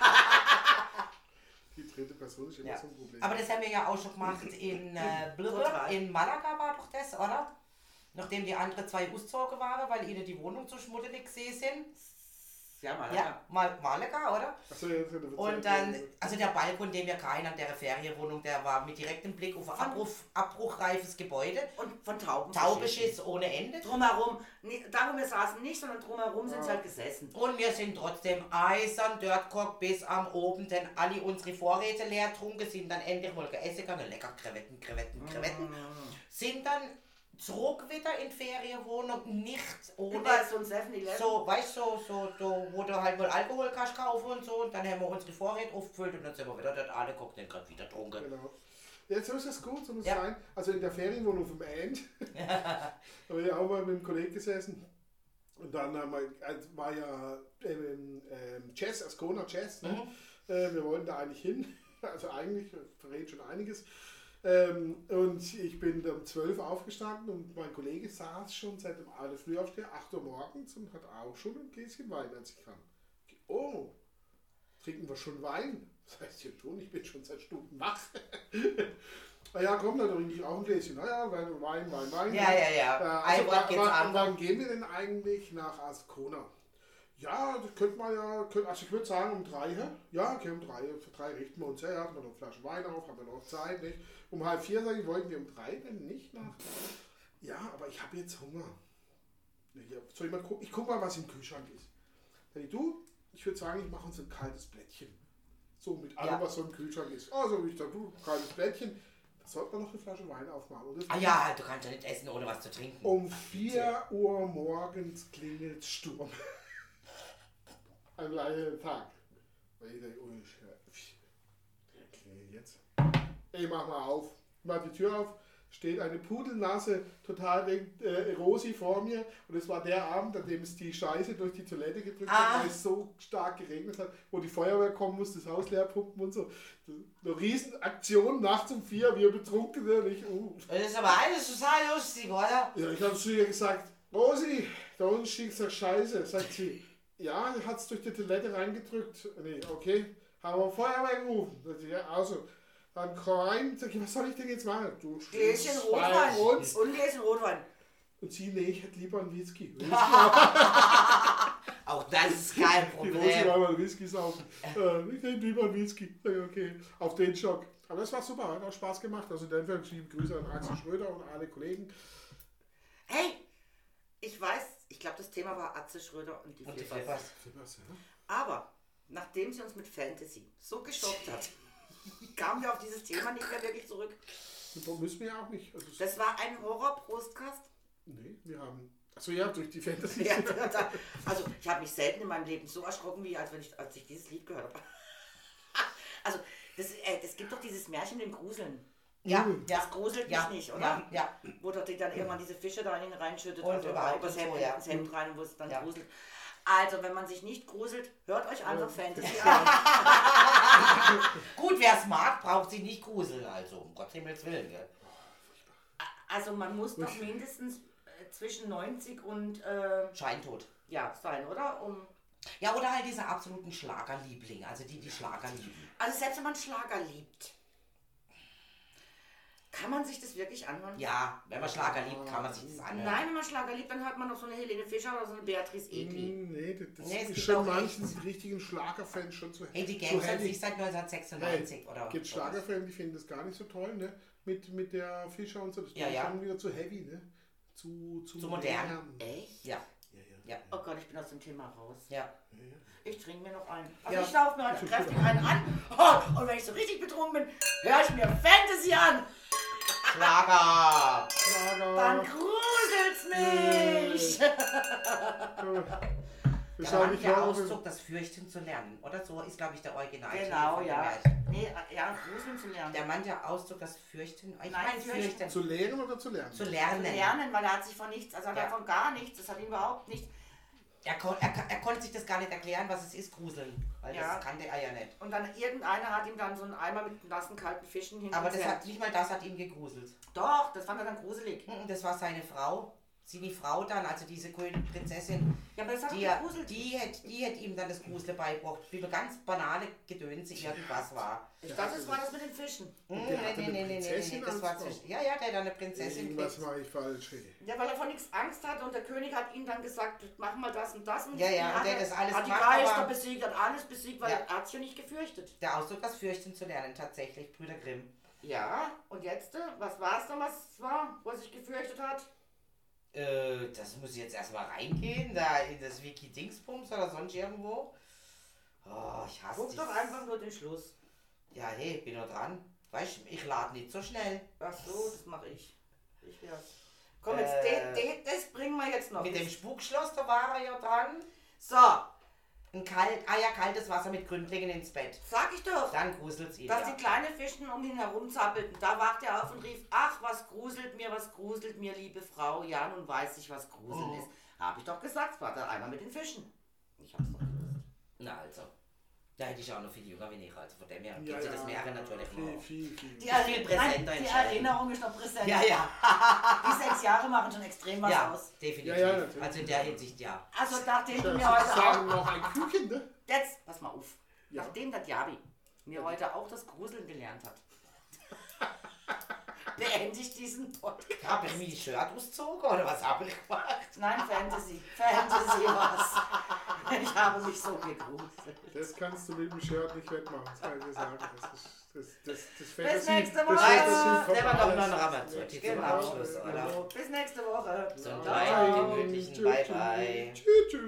C: Die dritte Person ist immer
A: Ja.
C: so ein Problem.
A: Aber das haben wir ja auch schon gemacht in äh, Blubber,
B: Total.
A: in Malaga war doch das, oder? Nachdem die anderen zwei ausgezogen waren, weil ihnen die Wohnung zu schmuddelig gesehen sind.
B: Ja, mal.
A: Ja, Mal Malaga, oder?
C: Achso, jetzt hat er
A: Und dann, also der Balkon, den wir keinen an der Ferienwohnung, der war mit direktem Blick auf ein Abbruch, abbruchreifes Gebäude.
B: Und von Tauben.
A: Taubeschiss ohne Ende.
B: Drumherum, nee, da wo wir saßen nicht, sondern drumherum sind sie halt gesessen.
A: Und wir sind trotzdem eisern Dirtcock bis am oben, denn alle unsere Vorräte leer getrunken, sind dann endlich mal gegessen gegangen, lecker Krevetten, Krevetten, Krevetten. Sind dann zurück wieder in die Ferienwohnung, nicht ohne...
B: Überall so ein seven eleven.
A: So, weißt du, so, so, so, wo du halt mal Alkohol kannst kaufen und so, und dann haben wir unsere Vorräte aufgefüllt und dann sind wir wieder dort alle Cocktail gerade wieder getrunken.
C: Genau. Ja, so ist es gut, so muss es
A: Ja.
C: sein. Also in der Ferienwohnung vom Ant habe ich auch mal mit einem Kollegen gesessen. Und dann haben wir, also war ja ähm, ähm, Jazz, Ascona Jazz. Ne?
A: Mhm.
C: Äh, wir wollten da eigentlich hin. Also eigentlich verrät schon einiges. Ähm, und ich bin um zwölf aufgestanden und mein Kollege saß schon seit dem alle Frühaufsteher, acht Uhr morgens und hat auch schon ein Gläschen Wein, als ich kam. Oh, trinken wir schon Wein? Das heißt ja schon, ich bin schon seit Stunden wach. Na ja, komm, dann trinke ich auch ein Gläschen. Naja, Wein, Wein, Wein, Wein.
A: Ja, ja, ja.
C: Äh,
A: Ein
C: also,
A: Wort geht's
C: wann,
A: an.
C: wann gehen wir denn eigentlich nach Ascona? Ja, das könnte man ja, könnte, also ich würde sagen um drei, hä? Ja, okay, um drei, für drei richten wir uns, ja, ja, haben wir noch eine Flasche Wein auf, haben wir noch Zeit, nicht? Um halb vier, sage ich, wollten wir um drei denn nicht nach? Ja, aber ich habe jetzt Hunger. Ja, soll ich mal gucken? Ich guck mal, was im Kühlschrank ist. Sag ich, du, ich würde sagen, ich mache uns ein kaltes Blättchen. So mit allem,
A: Ja.
C: was so im Kühlschrank ist. Also ich sag, du, kaltes Blättchen. Da sollte man noch eine Flasche Wein aufmachen. Und das
A: Ah ja, du kannst ja nicht essen, ohne was zu trinken.
C: um vier Uhr morgens klingelt Sturm. Am gleichen Tag. Und ich denke, oh, der klingelt jetzt. Ich mach mal auf. Ich mach die Tür auf. Steht eine Pudelnase, total denkt, äh, Rosi vor mir. Und es war der Abend, an dem es die Scheiße durch die Toilette gedrückt
A: Ah.
C: hat, weil es so stark geregnet hat, wo die Feuerwehr kommen muss, das Haus leer pumpen und so. Eine Riesenaktion nachts um vier, wir Betrunkene. Und ich, uh.
A: Das ist aber alles total lustig, oder?
C: Ja, ich habe zu ihr gesagt, Rosi, da unten stieg doch Scheiße. Sagt sie, ja, hat es durch die Toilette reingedrückt. Nee, okay, haben wir Feuerwehr gerufen. Sagt sie, ja, also. Dann komm rein, sag ich, was soll ich denn jetzt machen? Du
B: Gläschen
C: stehst bei
B: Rotwein.
C: uns.
B: Und Gläschen Rotwein.
C: Und sie, nee, ich hätte lieber einen Whisky. Whisky
A: Auch das ist kein
C: Die Rosi
A: Problem.
C: war mal Whisky saufen. Äh, ich hätte lieber einen Whisky. Sag ich, okay, auf den Schock. Aber das war super, hat auch Spaß gemacht. Also in dem Fall liebe Grüße an Axel Schröder und alle Kollegen.
B: Hey, ich weiß, ich glaube, das Thema war Atze Schröder und die
A: Und die
B: Flippers.
A: Flippers.
B: Aber nachdem sie uns mit Fantasy so geschockt hat, kamen wir auf dieses Thema nicht mehr wirklich zurück.
C: Das müssen wir ja auch nicht. Also,
B: Das war ein Horror-Prostkast.
C: nee, wir haben... Achso, ja, durch die Fantasy.
B: Ja, da- also ich habe mich selten in meinem Leben so erschrocken, wie als, wenn ich, als ich dieses Lied gehört habe. Also das, äh, das gibt doch dieses Märchen mit dem Gruseln.
A: Ja, ja.
B: Das gruselt
A: Ja,
B: mich nicht, oder?
A: ja, ja.
B: Wo doch die dann irgendwann diese Fische da in ihn reinschüttet
A: Und
B: also
A: überhaupt
B: übers
A: und
B: Hemd,
A: so, ja.
B: ins Hemd rein, wo es dann
A: Ja.
B: gruselt. Also wenn man sich nicht gruselt, hört euch einfach Fantasy an.
A: Gut, wer es mag, braucht sich nicht gruseln, also um Gottes Himmels Willen. Gell?
B: Also man muss doch mindestens äh, zwischen neunzig und äh,
A: Scheintod.
B: ja sein, oder? Um,
A: Ja, oder halt diese absoluten Schlagerlieblinge, also die, die Schlager lieben.
B: also selbst wenn man Schlager liebt, kann man sich das wirklich anhören?
A: Ja, wenn man Schlager liebt, kann man sich das anhören.
B: Nein, wenn man Schlager liebt, dann hört man noch so eine Helene Fischer oder so eine Beatrice Egli.
C: Mm, Nee, das, das
A: Nee, es
C: ist
A: gibt
C: schon
A: auch
C: manchen richtigen Schlagerfans schon zu
A: Hey, die
C: zu
A: Gangs hat
C: heavy.
A: sich seit neunzehnhundertsechsundneunzig oder
C: Gibt Schlagerfans, die finden das gar nicht so toll, ne? Mit, mit der Fischer und so. Das
A: Ja,
C: ist
A: ja.
C: schon wieder zu heavy, ne? Zu, zu,
A: Zu modern.
B: Echt?
A: Ja,
C: Ja, ja.
A: ja,
B: Oh Gott, ich bin aus dem Thema raus.
A: ja.
B: Ich trinke mir noch einen. Also
A: Ja.
B: ich laufe mir heute kräftig einen an. Oh, und wenn ich so richtig betrunken bin, höre ich mir Fantasy an.
A: Schlager!
B: Dann
C: Schlager.
B: gruselt's mich.
C: Wir
A: Ja,
C: schauen
A: der
C: nicht
A: der
C: mehr
A: Ausdruck, das Fürchten zu lernen, oder? So ist, glaube ich, der Original.
B: Genau,
A: von dem
B: ja.
A: Märchen.
B: Nee, ja, gruseln zu lernen.
A: Der Mann, der Ausdruck, das Fürchten, ich
B: Nein,
A: meine
B: Fürchten.
A: Fürchten,
C: Zu lehren oder zu lernen?
A: zu
B: Zu
A: lernen.
B: lernen, weil er hat sich von nichts, also hat
A: Ja.
B: er von gar nichts, das hat ihn überhaupt nicht.
A: Er, kon, er, er konnte sich das gar nicht erklären, was es ist, Gruseln. Weil
B: Ja.
A: das kannte er ja nicht.
B: Und dann irgendeiner hat ihm dann so einen Eimer mit nassen, kalten Fischen hinten
A: Aber das
B: ins
A: hat,
B: Hemd.
A: nicht mal das hat ihn gegruselt.
B: Doch, das fand er dann gruselig.
A: Mhm, Das war seine Frau. Sie die Frau dann, also diese Königin Prinzessin,
B: Ja, aber das hat
A: die,
B: ihn gegruselt.
A: die, hätte, die hätte ihm dann das Grusel beigebracht, wie eine ganz banale Gedönse irgendwas war.
B: Ich dachte, das war das mit den Fischen.
A: Mhm,
C: der hatte eine Prinzessin
A: das
C: als
A: war
C: Frau?
A: zwischen, ja, ja, der hat eine Prinzessin
C: Irgendwas
A: gekriegt.
C: war ich falsch. Ey.
B: Ja, weil er von nichts Angst hatte und der König hat ihm dann gesagt, mach mal das und das. Und
A: Ja, ja,
B: hat
A: und der
B: er-
A: hat das alles
B: hat die
A: gemacht,
B: Geister
A: aber-
B: besiegt, hat alles besiegt, weil
A: Ja.
B: er hat sich ja nicht gefürchtet.
A: Der Ausdruck, das Fürchten zu lernen, tatsächlich, Brüder Grimm.
B: Ja, und jetzt, äh, was war es dann, was es war, wo er sich gefürchtet hat?
A: Äh, das muss ich jetzt erstmal reingehen, da in das Wiki-Dingsbums oder sonst irgendwo. Oh, ich hasse
B: Guck doch
A: dieses-
B: einfach nur den Schluss.
A: Ja, hey, bin noch dran. Weißt du, ich lade nicht so schnell.
B: Ach so, das mache ich. Ich wär's. Komm, jetzt,
A: Äh,
B: den, den, das bringen wir jetzt noch.
A: Mit dem Spukschloss, da war er ja dran.
B: So,
A: Ein kalt, ah ja, kaltes Wasser mit Gründlingen ins Bett.
B: sag ich doch.
A: Dann gruselt's ihn,
B: Dass
A: ja.
B: die kleinen Fischen um ihn herum zappelten. Da wacht er auf und rief, ach, was gruselt mir, was gruselt mir, liebe Frau. Ja, nun weiß ich, was Gruseln
A: Oh.
B: ist. Hab ich doch gesagt, war da einer mit den Fischen. Ich hab's doch gewusst.
A: Na also. Da hätte ich auch noch viel jünger wie ich, also von dem her
C: Ja,
A: gibt sie
C: ja,
A: das mehrere natürlich
C: viel,
A: noch.
C: viel, viel.
B: Die,
A: Viel
B: Erinner-
A: präsenter
B: Nein, die
A: entscheiden.
B: Erinnerung ist noch präsent.
A: Ja, ja.
B: Die sechs Jahre machen schon extrem was
A: Ja,
B: aus.
A: definitiv.
C: Ja, ja, natürlich.
A: Also in der Hinsicht ja.
B: Also nachdem du
C: Ich
B: mir heute
C: sagen
B: auch...
C: noch ein Küken, ne?
B: Jetzt, pass mal auf.
C: Ja.
B: Nachdem der Diaby mir heute auch das Gruseln gelernt hat, beende ich diesen Podcast.
A: Habe ich mir die Shirt ausgezogen oder was habe ich gemacht?
B: Nein, Fantasy. Fantasy was. Ich habe mich so gegruselt.
C: Das kannst du mit dem Shirt nicht wettmachen, das kann ich dir sagen. Das ist das, das, das
B: Bis
C: Fantasy-
B: nächste
C: das
B: Woche.
C: Fantasy kommt
A: Nehmen wir doch
C: alles.
A: noch einen Ramazzotti zum
B: Genau.
A: Abschluss, oder?
B: Bis nächste Woche.
A: So einen
C: Ciao.
A: kleinen, gemütlichen
C: Tschüss,
A: Bye-Bye.
C: Tschüss, tschüss.